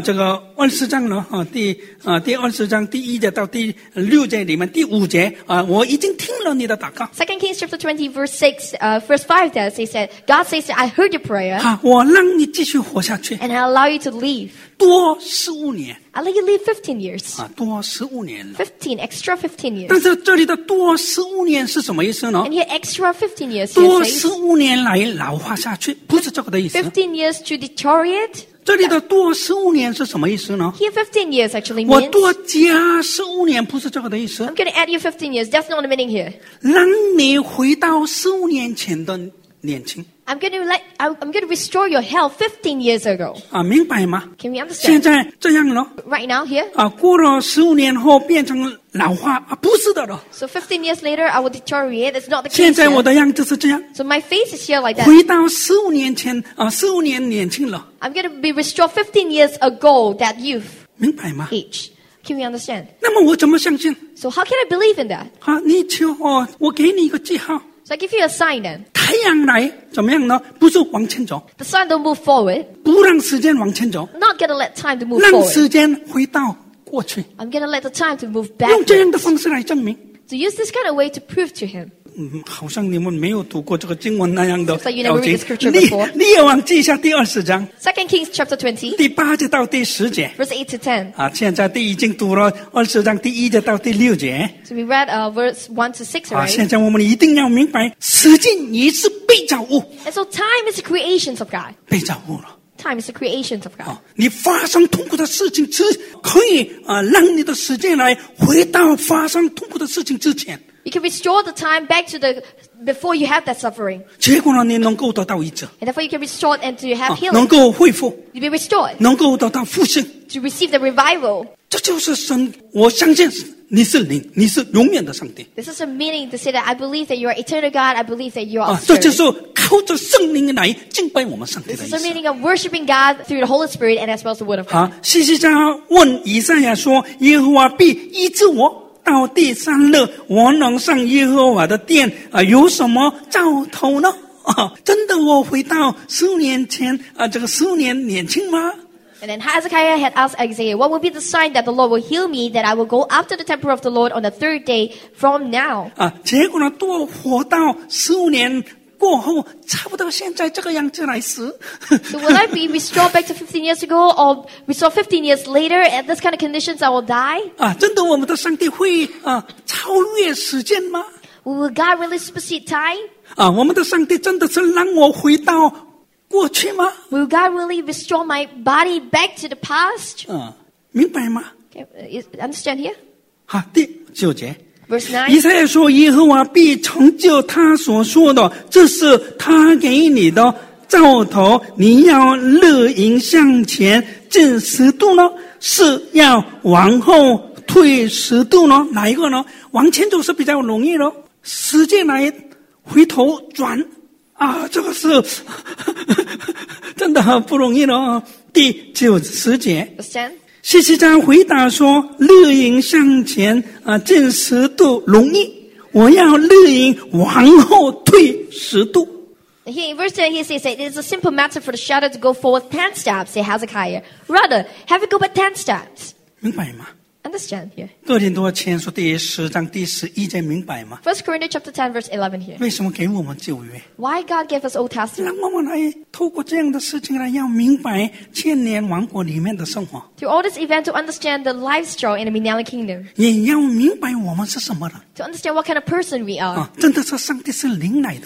A: 20章了第20章第1节到第6节里面第5节我已经听了你的祷告。
B: 2 Kings chapter 20, verse 6, verse 5 there, he said, God says, I heard your prayer,
A: 我让你继续活下去，
B: and I allow you to live.
A: 多15年
B: I'll let you live 15 years.
A: 多15年了。
B: 15, extra 15
A: 但
B: years.
A: 是这里的多15年是什么意思呢？
B: And here, extra 15 years
A: 多
B: here says,
A: 15年来老化下去，不是这个的意思。
B: 15 years to deteriorate.
A: 这里的多15年是什么意思呢？
B: Here, 15 years actually
A: 我
B: means,
A: 多加15年，不是这个的意思。
B: I'm going to add you 15 years. That's not the meaning here.
A: 让你回到15年前的年轻
B: I'm going to restore your health 15 years ago.
A: 明白吗？
B: Can we
A: 现
B: understand?
A: 在这样了
B: Right now here.
A: 过了15年后变成老化不是的了。
B: So 15 years later, I will deteriorate. It's not the
A: 现
B: case
A: 在我
B: here.
A: 的样子是这样，
B: So my face is here like that.
A: 回到15年前15年年轻了，
B: I'm going to be restored 15 years ago, that youth
A: 明白吗？
B: age. Can we understand?
A: 那么我怎么相信？
B: So how can I believe in that?
A: 你求我给你一个记号，
B: So I give you a sign then.
A: 太阳来怎么样呢？不是往前走，
B: The sun don't move forward.
A: 不让时间往前走，
B: I'm not going to let time to move
A: 让
B: forward.
A: 时间回到过去，
B: I'm going to let the time to move
A: 用这样的
B: backwards.
A: 方式来证明。
B: To use this kind of way to prove to him.
A: 好像你们没有读过这个经文那样的
B: Looks like you never
A: 了解
B: read the scripture before.
A: 列王记下第20章
B: 2 Kings chapter 20,
A: 第8节到第10节
B: verse 8 to 10.
A: 现在已经读了20章第1节到第6节
B: So we read verse 1 to 6 already.
A: 现在我们一定要明白，时间也是被造物，
B: And so time is the creations of God.
A: 被造物了。
B: Time is the creations of God.
A: 你发生痛苦的事情只可以让你的时间来回到发生痛苦的事情之前，
B: You can restore the time back to before you have that suffering.
A: 结果呢，你能够得到医治
B: And therefore you can restore and to have
A: 能
B: healing.
A: 够恢复，
B: You be restored.
A: 能够得到复兴。
B: To receive the revival.
A: 这就是神，我相信你是灵，你是永远的上帝
B: This is a meaning to say that I believe that you are eternal God. I believe that you are a
A: 这就
B: spirit.
A: 是靠着圣灵来敬拜我们上帝
B: This
A: 的
B: is
A: 意
B: a
A: 思
B: meaning of worshiping God through the Holy Spirit and as well as the Word of God.
A: 西西家问以赛亚说：“耶和华必医治我。到第3日，我能上耶和华的殿有什么兆头呢？”真的我回到15年前这个15年年轻吗？
B: And then Hezekiah had asked Isaiah, what will be the sign that the Lord will heal me, that I will go up to the temple of the Lord on the 3rd day from now?
A: 结果呢，多活到15年过后，差不多现在这个样子来死。
B: So will I be restored back to 15 years ago or restored 15 years later at this kind of conditions I will die?
A: 真的我们的上帝会超越时间吗？
B: Will God really supersede time?
A: 我们的上帝真的是让我回到过去吗？
B: Will God really restore my body back to the past?
A: 明白吗？
B: Okay, understand here?
A: 第9节。
B: Verse 9.
A: 以赛亚说：“耶和华必成就他所说的，这是他给你的兆头。你要乐营向前进10度呢，是要往后退10度呢？哪一个呢？往前走是比较容易了，时间来回头转这个是真的很不容易了。”第9、10节。
B: Verse 10.
A: 西西家回答说：“乐营向前进10度容易，我要乐营往后退10度。”
B: Here in verse 10 he says that it is a simple matter for the shadow to go forward 10 steps, say Hezekiah. Rather, have it go by 10 steps.
A: 明白吗？
B: Understand here.
A: 哥林多前书第10章第11节明白吗？
B: 1 Corinthians chapter 10 verse 11 here.
A: 为什么给我们旧约？
B: Why God gave us Old Testament?
A: 让我们来透过这样的事情来要明白千年王国里面的生活，
B: Through all this event to understand the lifestyle in the Millennial Kingdom.
A: 也要明白我们是什么人
B: To understand what kind of person we are.
A: 真的是上帝是灵来的吗？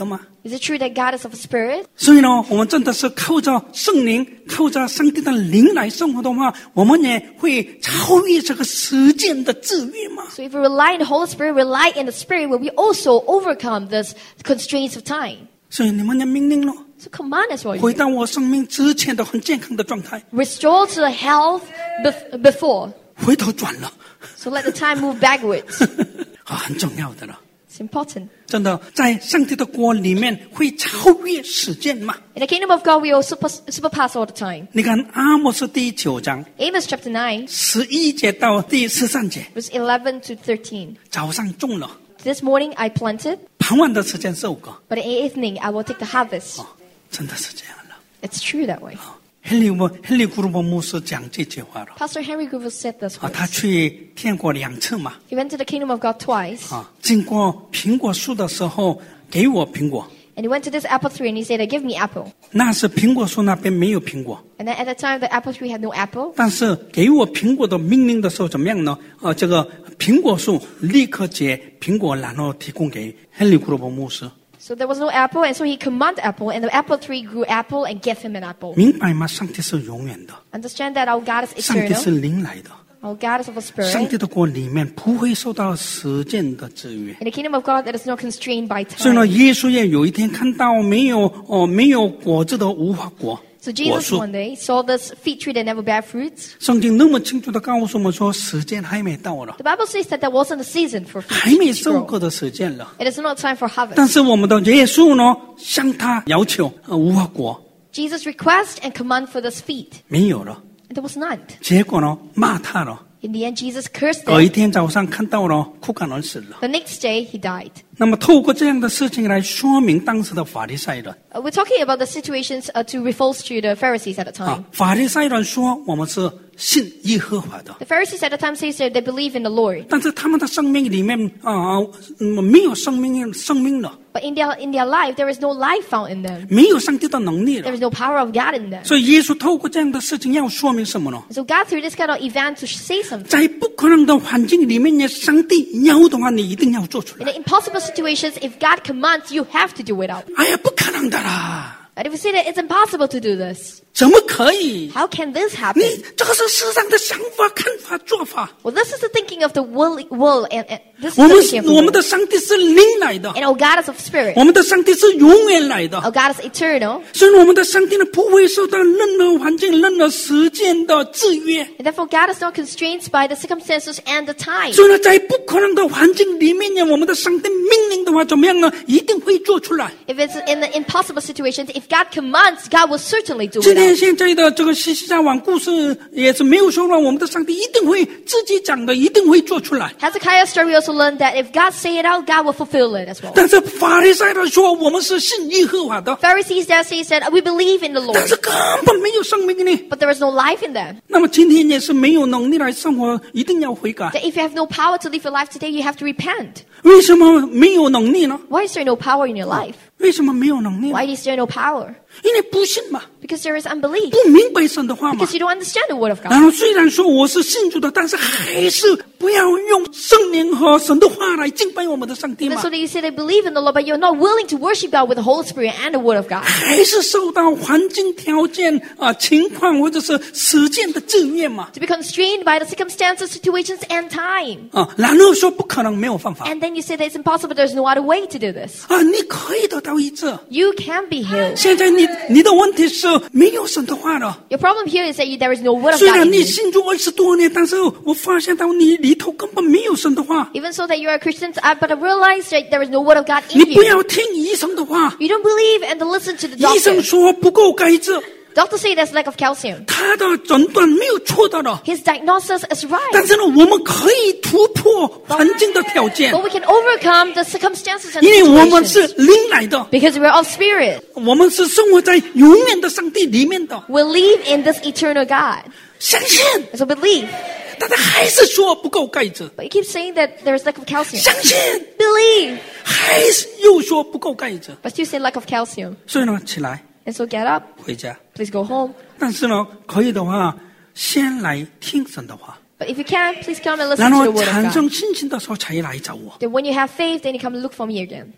B: Is it true that God is of a spirit?
A: 所以呢，我们真的是靠着圣灵，靠着上帝的灵来生活的话，我们也会超越这个时间的制约嘛。
B: So if we rely on the Holy Spirit, rely in the Spirit, will we also overcome this constraints of time?
A: 所以你们的命令咯，
B: So command us,
A: 回到我生命之前的很健康的状态，
B: restore to the health before.
A: 回头转了，
B: So let the time move backwards.
A: 很重要的了。
B: It's important.
A: 真的，在上帝的国里面会超越时间嘛？
B: In the kingdom of God, we will superpass all the time.
A: 你看阿摩斯第9章
B: Amos chapter 9,
A: 11节到第13节，
B: verse 11 to 13.
A: 早上种了，
B: This morning I planted,
A: 傍晚的时间收割，
B: but in the evening I will take the harvest.
A: 真的是这样了。
B: It's true that way.
A: 亨利古鲁伯牧师讲这句话了
B: Pastor Henry Groover said this
A: 他
B: words.
A: 去天国2次嘛
B: He went to the kingdom of God twice,
A: 经过苹果树的时候给我苹果，
B: and he went to this apple tree and he said, "Give me apple."
A: 那是苹果树那边没有苹果，
B: And then at the time, the apple tree had no apple.
A: 但是给我苹果的命令的时候怎么样呢？这个苹果树立刻结苹果，然后提供给亨利古鲁伯牧师，
B: So there was no apple, and so he commanded apple, and the apple tree grew apple and gave him an apple.
A: 明白吗？上帝是永远的，
B: Understand that our God is
A: 上帝是
B: eternal.
A: 灵来的，
B: Our God is of a
A: 上
B: spirit.
A: 帝的国里面不会受到时间的制约。
B: In the kingdom of God, that is not constrained by
A: 所以呢，
B: time.
A: 耶稣也有一天看到没有果子的无花果
B: So
A: 果
B: Jesus
A: 树，
B: one day saw this fig tree that never bear fruits.
A: 圣经那么清楚的告诉我们说，时间还没到了，
B: The Bible says that there wasn't a season for
A: 还
B: fig
A: 没
B: trees to
A: 收
B: grow.
A: 割的时间了。
B: It is not time for harvest.
A: 但是我们的耶稣呢，向他要求无花果
B: Jesus request and command for this fig,
A: 没有了，
B: and there was none.
A: 结果呢骂他了。
B: In the end, Jesus cursed
A: 隔一
B: them.
A: 天早上看到了，枯干而死了。
B: The next day, he died.
A: 那么透过这样的事情来说明当时的法利赛人
B: We're talking about the situations to refer to the Pharisees at the time.
A: 法利赛人说我们是信耶和华的，
B: The Pharisees at the time say that they believe in the Lord.
A: 但是他们的生命里面没有生命了，
B: But in their life, there is no life found in them.
A: 没有上帝的能力
B: There
A: 了。
B: is no power of God in them.
A: 所以耶稣透过这样的事情要说明什么呢？
B: So God through this kind of event to say something.
A: 在不可能的环境里面，上帝要的话，你一定要做出
B: In
A: 来。
B: the impossible situations, if God commands, you have to do it out.
A: 哎呀，不可能的啦，
B: But if we say that it's impossible to do this,
A: 怎么可以？
B: how can this
A: 你
B: happen?
A: 这个是世上的想法、看法、做法。
B: Well, this is the thinking of the world and this is
A: 我
B: the
A: 们
B: thinking of the
A: 我们
B: world.
A: 的上帝是灵来的，
B: And our God is of spirit.
A: 我们的上帝是永远来的。
B: Our God is eternal.
A: 所以我们的上帝呢，不会受到任何环境、任何时间的制约。
B: And therefore, God is not constrained by the circumstances and the time.
A: 所以呢，在不可能的环境里面呢，我们的上帝命令的话，怎么样呢？一定会做出来。
B: If it's in the impossible situations, if God commands, God will certainly do
A: 今
B: it
A: 天
B: out.
A: 现在的这个西夏王故事也是没有说了，我们的上帝一定会自己讲的，一定会做出来。
B: Hezekiah's story also learned that if God say it out, God will fulfill it as well.
A: 但是法利赛人说我们是信耶和华的，
B: Pharisees there says that we believe in the
A: 但
B: Lord,
A: 是根本没有生命呢。
B: but there is no life in them.
A: 那么今天也是没有能力来生活，一定要悔改。
B: That if you have no power to live your life today, you have to repent.
A: 为什么没有能力呢？
B: Why is there no power in your life?
A: 为什么没有能力呢？
B: Why is there no power?
A: 因为不信嘛，
B: Because there is unbelief.
A: 不明白神的话嘛
B: Because。you don't understand the word of
A: 然
B: God.
A: 后虽然说我是信主的，但是还是不要用圣灵和神的话来敬拜我们的上帝
B: And
A: 嘛
B: so，that you say they believe in the Lord, but you're not willing to worship God with the Holy Spirit and the word of God.
A: 还是受到环境条件情况或者是时间的制约嘛
B: To be constrained by the circumstances, situations, and time.
A: 然后说不可能，没有办法
B: And then you say that it's impossible, there's no other way to do this.
A: 你可以得到医治。
B: You can be healed.
A: 现在你的问题是没有神的话了。
B: Your problem here is that there is no word of
A: 虽
B: God
A: 然
B: in
A: 你
B: you.
A: 信主20多年，但是我发现到你里头根本没有神的话。
B: Even so that you are a Christian, but I realize that there is no word of God
A: 你
B: in
A: 不
B: you.
A: 要听医生的话，
B: You don't believe and listen to the
A: 医生
B: doctor.
A: 说不够钙质，
B: Doctors say there's lack of calcium.
A: 他的诊断没有错的了。
B: His diagnosis is
A: 但
B: right.
A: 是呢，我们可以突破环境的条件，
B: But we can overcome the circumstances and
A: 因为我们是
B: situations.
A: 灵来的，
B: Because we're of spirit.
A: 我们是生活在永远的上帝里面的。
B: We live in this eternal God.
A: 相信，
B: So believe.
A: 但是还是说不够钙质；
B: But you keep saying that there is lack of calcium.
A: 相信，
B: Believe.
A: 还是又说不够钙质。
B: But still say lack of calcium.
A: 所以呢，起来
B: And so get up.
A: 回家。
B: Please go home.
A: 但是呢，可以的话，先来听神的话，
B: But if you can, please come and listen
A: 然
B: to
A: 后
B: the word
A: 产
B: of
A: 生
B: God.
A: 信心的时候才来找我。
B: Then when you have faith, then you come and look for me again.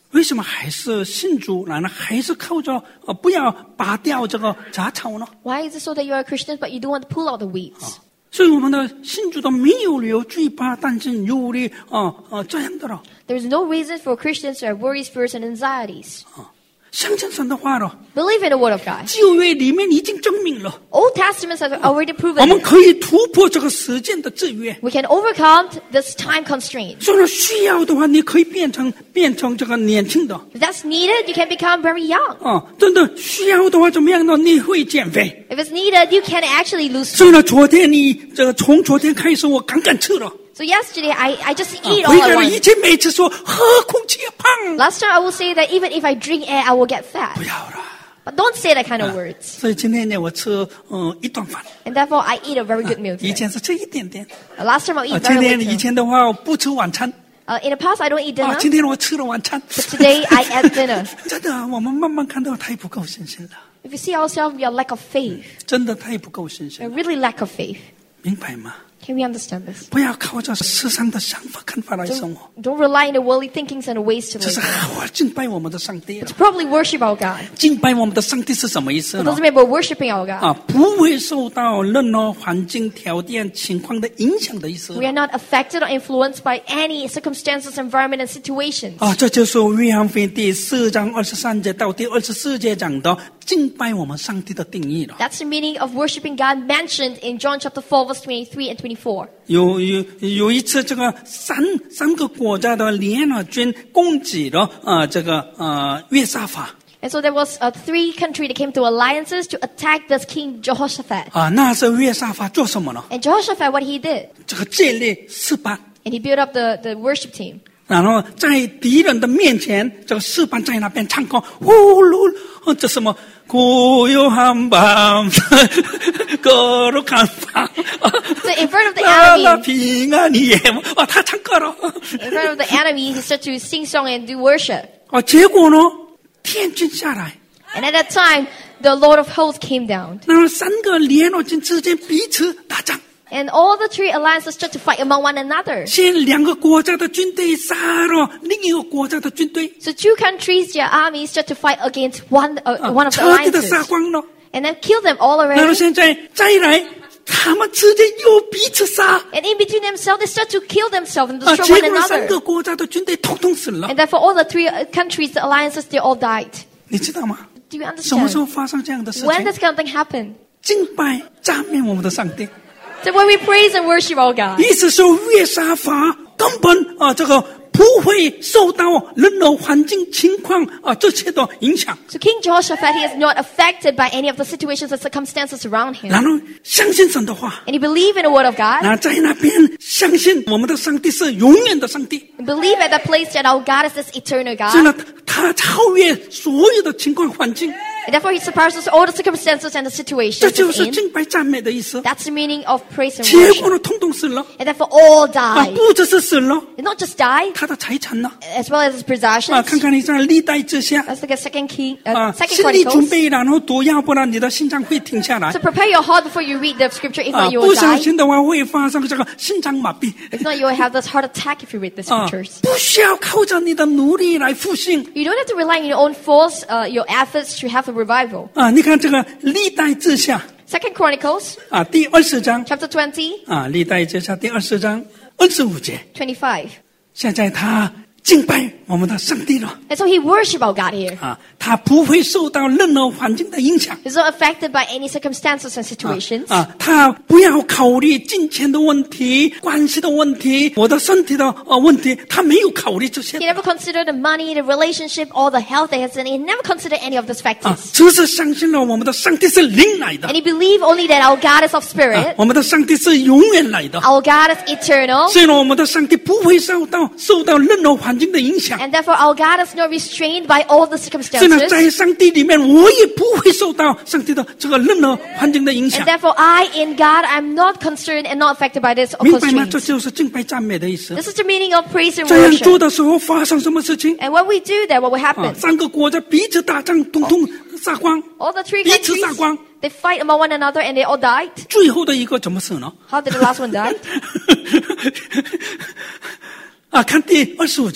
A: 为什么还是信主，然后还是靠着不要拔掉这个杂草呢？
B: Why is it so that you are Christians but you don't want to pull out the weeds?
A: 所以我们的信主都没有理由惧怕、担心、忧虑这样的了。
B: There is no reason for Christians to have worries, fears, and anxieties.
A: 相信神的话了，
B: Believe in the Word of God.
A: 旧约里面已经证明了，
B: Old Testaments have already
A: 我
B: proven
A: 们
B: it.
A: 可以突破这个时间的制约。
B: We can overcome this time constraint.
A: 所以说需要的话，你可以变成这个年轻的
B: If that's needed, you can become very young.
A: 真的需要的话怎么样呢？你会减肥。
B: If it's needed, you can actually lose
A: 所以
B: weight.
A: 呢，从昨天开始，我刚刚吃了。
B: So yesterday, I just eat
A: 回
B: all
A: 来
B: I
A: 了，以
B: want.
A: 前每次说喝空气也胖，
B: Last time I will say that even if I drink air, I will get
A: 不
B: fat.
A: 要了。
B: But don't say that kind of words.
A: 所以今天呢，我吃一顿饭。
B: And therefore, I eat a very good meal
A: 以
B: today.
A: 前是吃一点点。
B: Last time I eat
A: 今
B: very
A: 天以
B: little.
A: 前的话我不吃晚餐。
B: In the past, I don't eat dinner.
A: 今天我吃了晚餐。
B: But today, I ate dinner.
A: 真的，我们慢慢看到太不够信心了，
B: If you see ourselves, we are lack of faith.
A: 真的太不够信
B: We
A: 心
B: are
A: 了，
B: really lack of faith.
A: 明白吗？
B: Can we understand this?
A: 不要靠着世上的想法看法来生活，
B: Don't rely on the worldly thinkings and the ways to
A: 这
B: live.
A: 是好敬拜我们的上帝了。
B: To probably worship our God.
A: 敬拜我们的上帝是什么意思
B: It
A: 呢
B: doesn't？mean we're worshiping our God.
A: 不会受到任何环境条件情况的影响的意思
B: We are not affected or influenced by any circumstances, environment, and situations.
A: 这就是约翰福音第4章23节到第24节讲的敬拜我们上帝的定义了。
B: That's the meaning of worshiping God mentioned in John chapter 4, verse 23 and 24.
A: 有一次，这个三个国家的联合军攻击了这个约沙法
B: And so there was 3 countries that came to alliances to attack this king Jehoshaphat.
A: 那时候约沙法做什么呢？
B: And Jehoshaphat, what he did,
A: 这个建立示班，
B: and he built up the worship team.
A: 然后在敌人的面前，这个示班在那边唱歌，这什么古有汉邦，歌路看邦，
B: So in front of the
A: 啦
B: enemy,
A: 平安夜，他唱歌了。
B: in front of the enemy, he started to sing song and do worship.
A: 结果呢，天军下来，
B: And at that time, the Lord of hosts came down.
A: 然后3个联合军之间彼此打仗。
B: And all the 3 alliances started to fight among one another.
A: 先2个国家的军队杀了另一个国家的军队，
B: So 2 countries, their armies started to fight against one of the
A: 彻底的杀
B: alliances.
A: 光了。
B: And then kill them all
A: 然后
B: already.
A: 现在再来，他们之间又彼此杀，
B: And in between themselves, they start to kill themselves and
A: 结
B: destroy one
A: 果3
B: another.
A: 个国家的军队统统死了。
B: And therefore, all the 3 countries, the alliances, they all died.
A: 你知道吗？
B: Do you
A: 什么时
B: understand?
A: 候发生这样的事
B: When
A: 情？
B: does kind of thing happen?
A: 敬拜赞美我们的上帝，
B: So when we praise and worship our God.
A: 意思说约沙法根本这个不会受到任何环境情况这些的影响。
B: So King Jehoshaphat, he is not affected by any of the situations and circumstances around him.
A: 然后相信神的话，
B: And he believed in the word of God.
A: 那在那边相信我们的上帝是永远的上帝。
B: And believe at that place that our God is this eternal
A: 所以
B: God.
A: 呢，他超越所有的情况环境，
B: And therefore, he surpasses all the circumstances and the
A: 这
B: situations
A: 就
B: he's
A: 是
B: in.
A: 敬拜赞美的意思。
B: That's the meaning of praise and
A: 结果
B: worship.
A: 呢，统统死了
B: And therefore, all died.
A: 不只是死了，
B: And not just died,
A: 他的财产呢
B: as well as his possessions.
A: 看看你在历代之下
B: Let's look at Second
A: 心理准
B: Chronicles.
A: 备，然后读，要不然你的心脏会停下来
B: So prepare your heart before you read the scripture. If not, you
A: 不
B: will
A: 小
B: die.
A: 心的话会发生这个心脏麻痹
B: If not, you will have this heart attack if you read the scriptures.
A: 不需要靠着你的努力来复兴
B: You don't have to rely on your own force, your efforts to have a revival.
A: 你看这个历代之下
B: Second Chronicles,
A: 第20章
B: chapter 20,
A: 历代之下第20章25节，
B: 25.
A: 现在他敬拜我们的上帝了
B: And so he worshiped our God here.
A: 他不会受到任何环境的影响
B: He's not affected by any circumstances and situations.
A: 他不要考虑金钱的问题、关系的问题、我的身体的问题，他没有考虑这些
B: He never considered the money, the relationship, or the health that he has, and he never considered any of those factors.
A: 只是相信了我们的上帝是灵来的
B: And he believed only that our God is of spirit,
A: 我们的上帝是永远来的
B: our God is eternal,
A: 所以呢，我们的上帝不会受到任何环境的影响。
B: and therefore our God is not restrained by all the
A: 所以呢，
B: circumstances.
A: 在上帝里面，我也不会受到上帝的这个任何环境的影响
B: And。therefore I, in God, I'm not concerned and not affected by this
A: 明白吗？这
B: constraints.
A: 就是敬拜赞美的意思。
B: This is the meaning of praise and
A: 这样做
B: worship.
A: 的时候发生什么事情？
B: And when we do that, what will happen?
A: 3个国家彼此打仗，统统杀光，
B: All the 3
A: 彼此杀
B: countries,
A: 光。
B: they fight among one another and they all died.
A: 最后的一个怎么死呢？
B: How did the last one die?
A: 看第25节。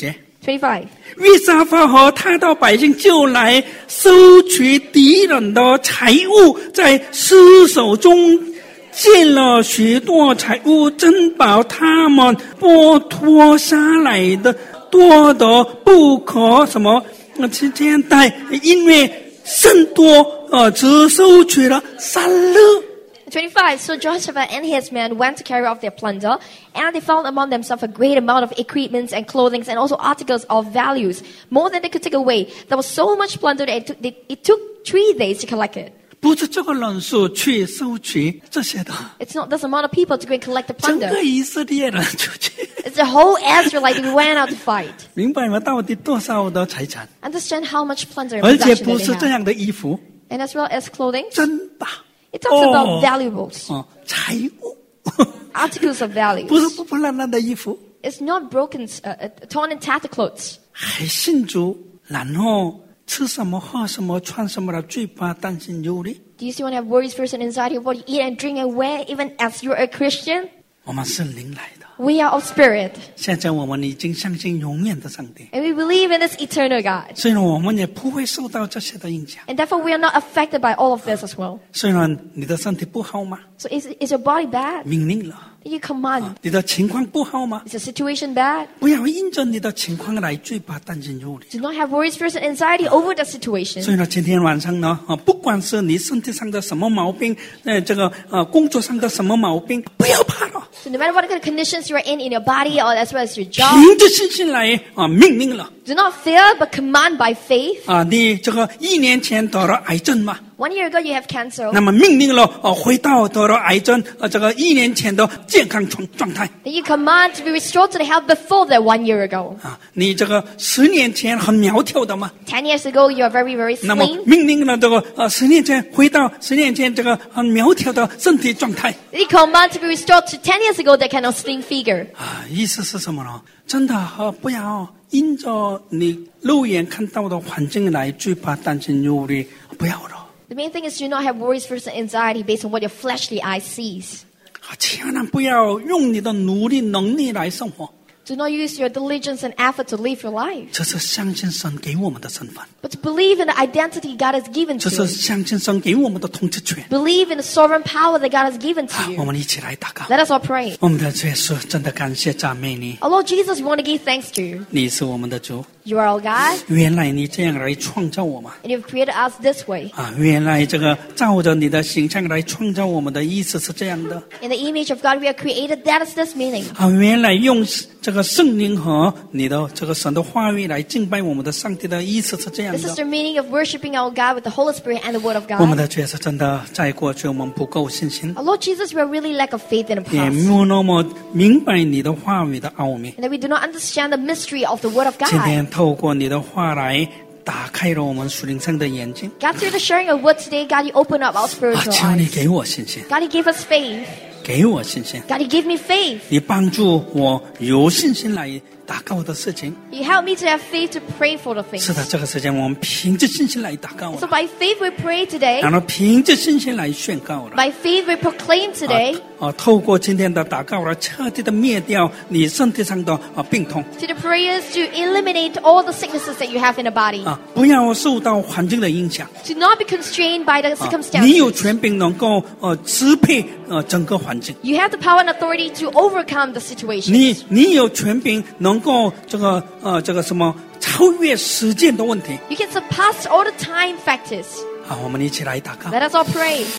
B: 25.
A: 约沙法和他的百姓就来收取敌人的财物，在尸首中见了许多财物，珍宝他们剥脱下来的多得不可什么见待，因为甚多只收取了3勒。
B: 25. So Joshua and his men went to carry off their plunder, and they found among themselves a great amount of equipments and clothing and also articles of values, more than they could take away. There was so much plunder that it took 3 days to collect it.
A: 不是这个人数去收取这些的，
B: It's not this amount of people to go and collect the
A: 整
B: plunder.
A: 个以色列人出去，
B: It's the whole Israelite who went out to fight.
A: 明白吗？到底多少的财产？
B: Understand how much plunder and
A: 而且
B: possession
A: 不
B: that
A: 是
B: they
A: 这
B: have.
A: 样的衣服，
B: And as well as clothing.
A: 珍宝
B: It talks about valuables,
A: 财物，
B: articles of
A: 不是
B: values.
A: 破破烂烂的衣服。
B: It's not broken, torn and tattered clothes.
A: 还信主，然后吃什么、喝什么、穿什么的，最怕担心忧虑。
B: Do you still want to have worries, fears, and anxiety of what you eat and drink and wear, even as you're a Christian?
A: 我们是灵来的，
B: We are of spirit,
A: 现在我们已经相信永远的上帝，
B: and we believe in this eternal God.
A: 所以呢，我们也不会受到这些的影响。
B: And therefore, we are not affected by all of this as well.
A: 虽然你的身体不好吗？
B: So is your body bad?
A: 命令了。
B: You command.
A: 你的情况不好吗？
B: Is the situation bad?
A: 不要因着你的情况来惧怕、担心、忧虑。
B: Do not have worries, fears, and anxiety over the situation.
A: 所以呢，今天晚上呢，不管是你身体上的什么毛病，工作上的什么毛病，不要怕了，
B: So no matter what kind of conditions you are in your body or as well as your job,
A: 凭着信心来命令了。
B: do not fear but command by faith.
A: 你1年前得了癌症嘛？
B: 1 year ago you have cancer.
A: 那么命令了回到得了癌症1年前的健康状态。
B: Then you command to be restored to the health before that 1 year ago.
A: 你10年前很苗条的嘛？
B: 10 years ago you are very, very
A: 那么
B: slim.
A: 命令了10年前回到10年前很苗条的身体状态。
B: Then you command to be restored to 10 years ago that kind of slim figure.
A: 意思是什么呢？真的不要因着你肉眼看到的环境来惧怕、担心、忧虑，不要了。
B: The main thing is do not have worries, fears, and anxiety based on what your fleshly eye sees.
A: 千万不要用你的努力能力来生活，
B: Do not use your diligence and effort to live your life,
A: 这是相信神给我们的身份，
B: but to believe in the identity God has given
A: 这
B: to
A: 是
B: you.
A: 相信神给我们的统治权。
B: Believe in the sovereign power that God has given to
A: 我
B: you.
A: 们一起来祷告。
B: Let us all pray.
A: 我们的主耶稣，真的感谢赞美你，
B: Our Lord Jesus, we want to give thanks to you.
A: 你是我们的主。
B: You are our God,
A: 原来你这样来创造我们
B: and you've created us this way.
A: 原来照着你的形象来创造我们的意思是这样的
B: In the image of God we are created. That is this meaning.
A: 原来用圣灵和你的神的话语来敬拜我们的上帝的意思是这样
B: This is
A: 的。
B: the meaning of worshiping our God with the Holy Spirit and the Word of
A: 我们
B: God.
A: 的主耶稣真的在过去我们不够信心，
B: Our Lord Jesus, we are really lack of faith in the
A: 也
B: past.
A: 没有那么明白你的话语的奥秘。
B: And that we do not understand the mystery of the Word of
A: 今
B: God.
A: 天透过你的话来打开了我们属灵上的眼睛，
B: God, through the sharing of Word today, God, you open up our spiritual
A: 求你
B: eyes.
A: 给我信心，
B: God, you give us faith.
A: 给我信心，
B: God, you give me faith.
A: 你帮助我有信心来祷告的事情。
B: You help me to have faith to pray for the
A: 是
B: things.
A: 的，这个时间我们凭着信心来祷告
B: So
A: 了，
B: by faith we pray today.
A: 然后凭着信心来宣告了。
B: By faith we proclaim today.
A: 透过今天的祷告来彻底的灭掉你身体上的病痛
B: To the prayers to eliminate all the sicknesses that you have in the body.
A: 不要受到环境的影响。
B: To not be constrained by the
A: 你有
B: circumstances.
A: 权柄能够支配整个环境，
B: You have the power and authority to overcome the situation.
A: 你有权柄能够超越时间的问题。
B: You can surpass all the time factors.
A: 我们一起来祷告。
B: Let us all pray.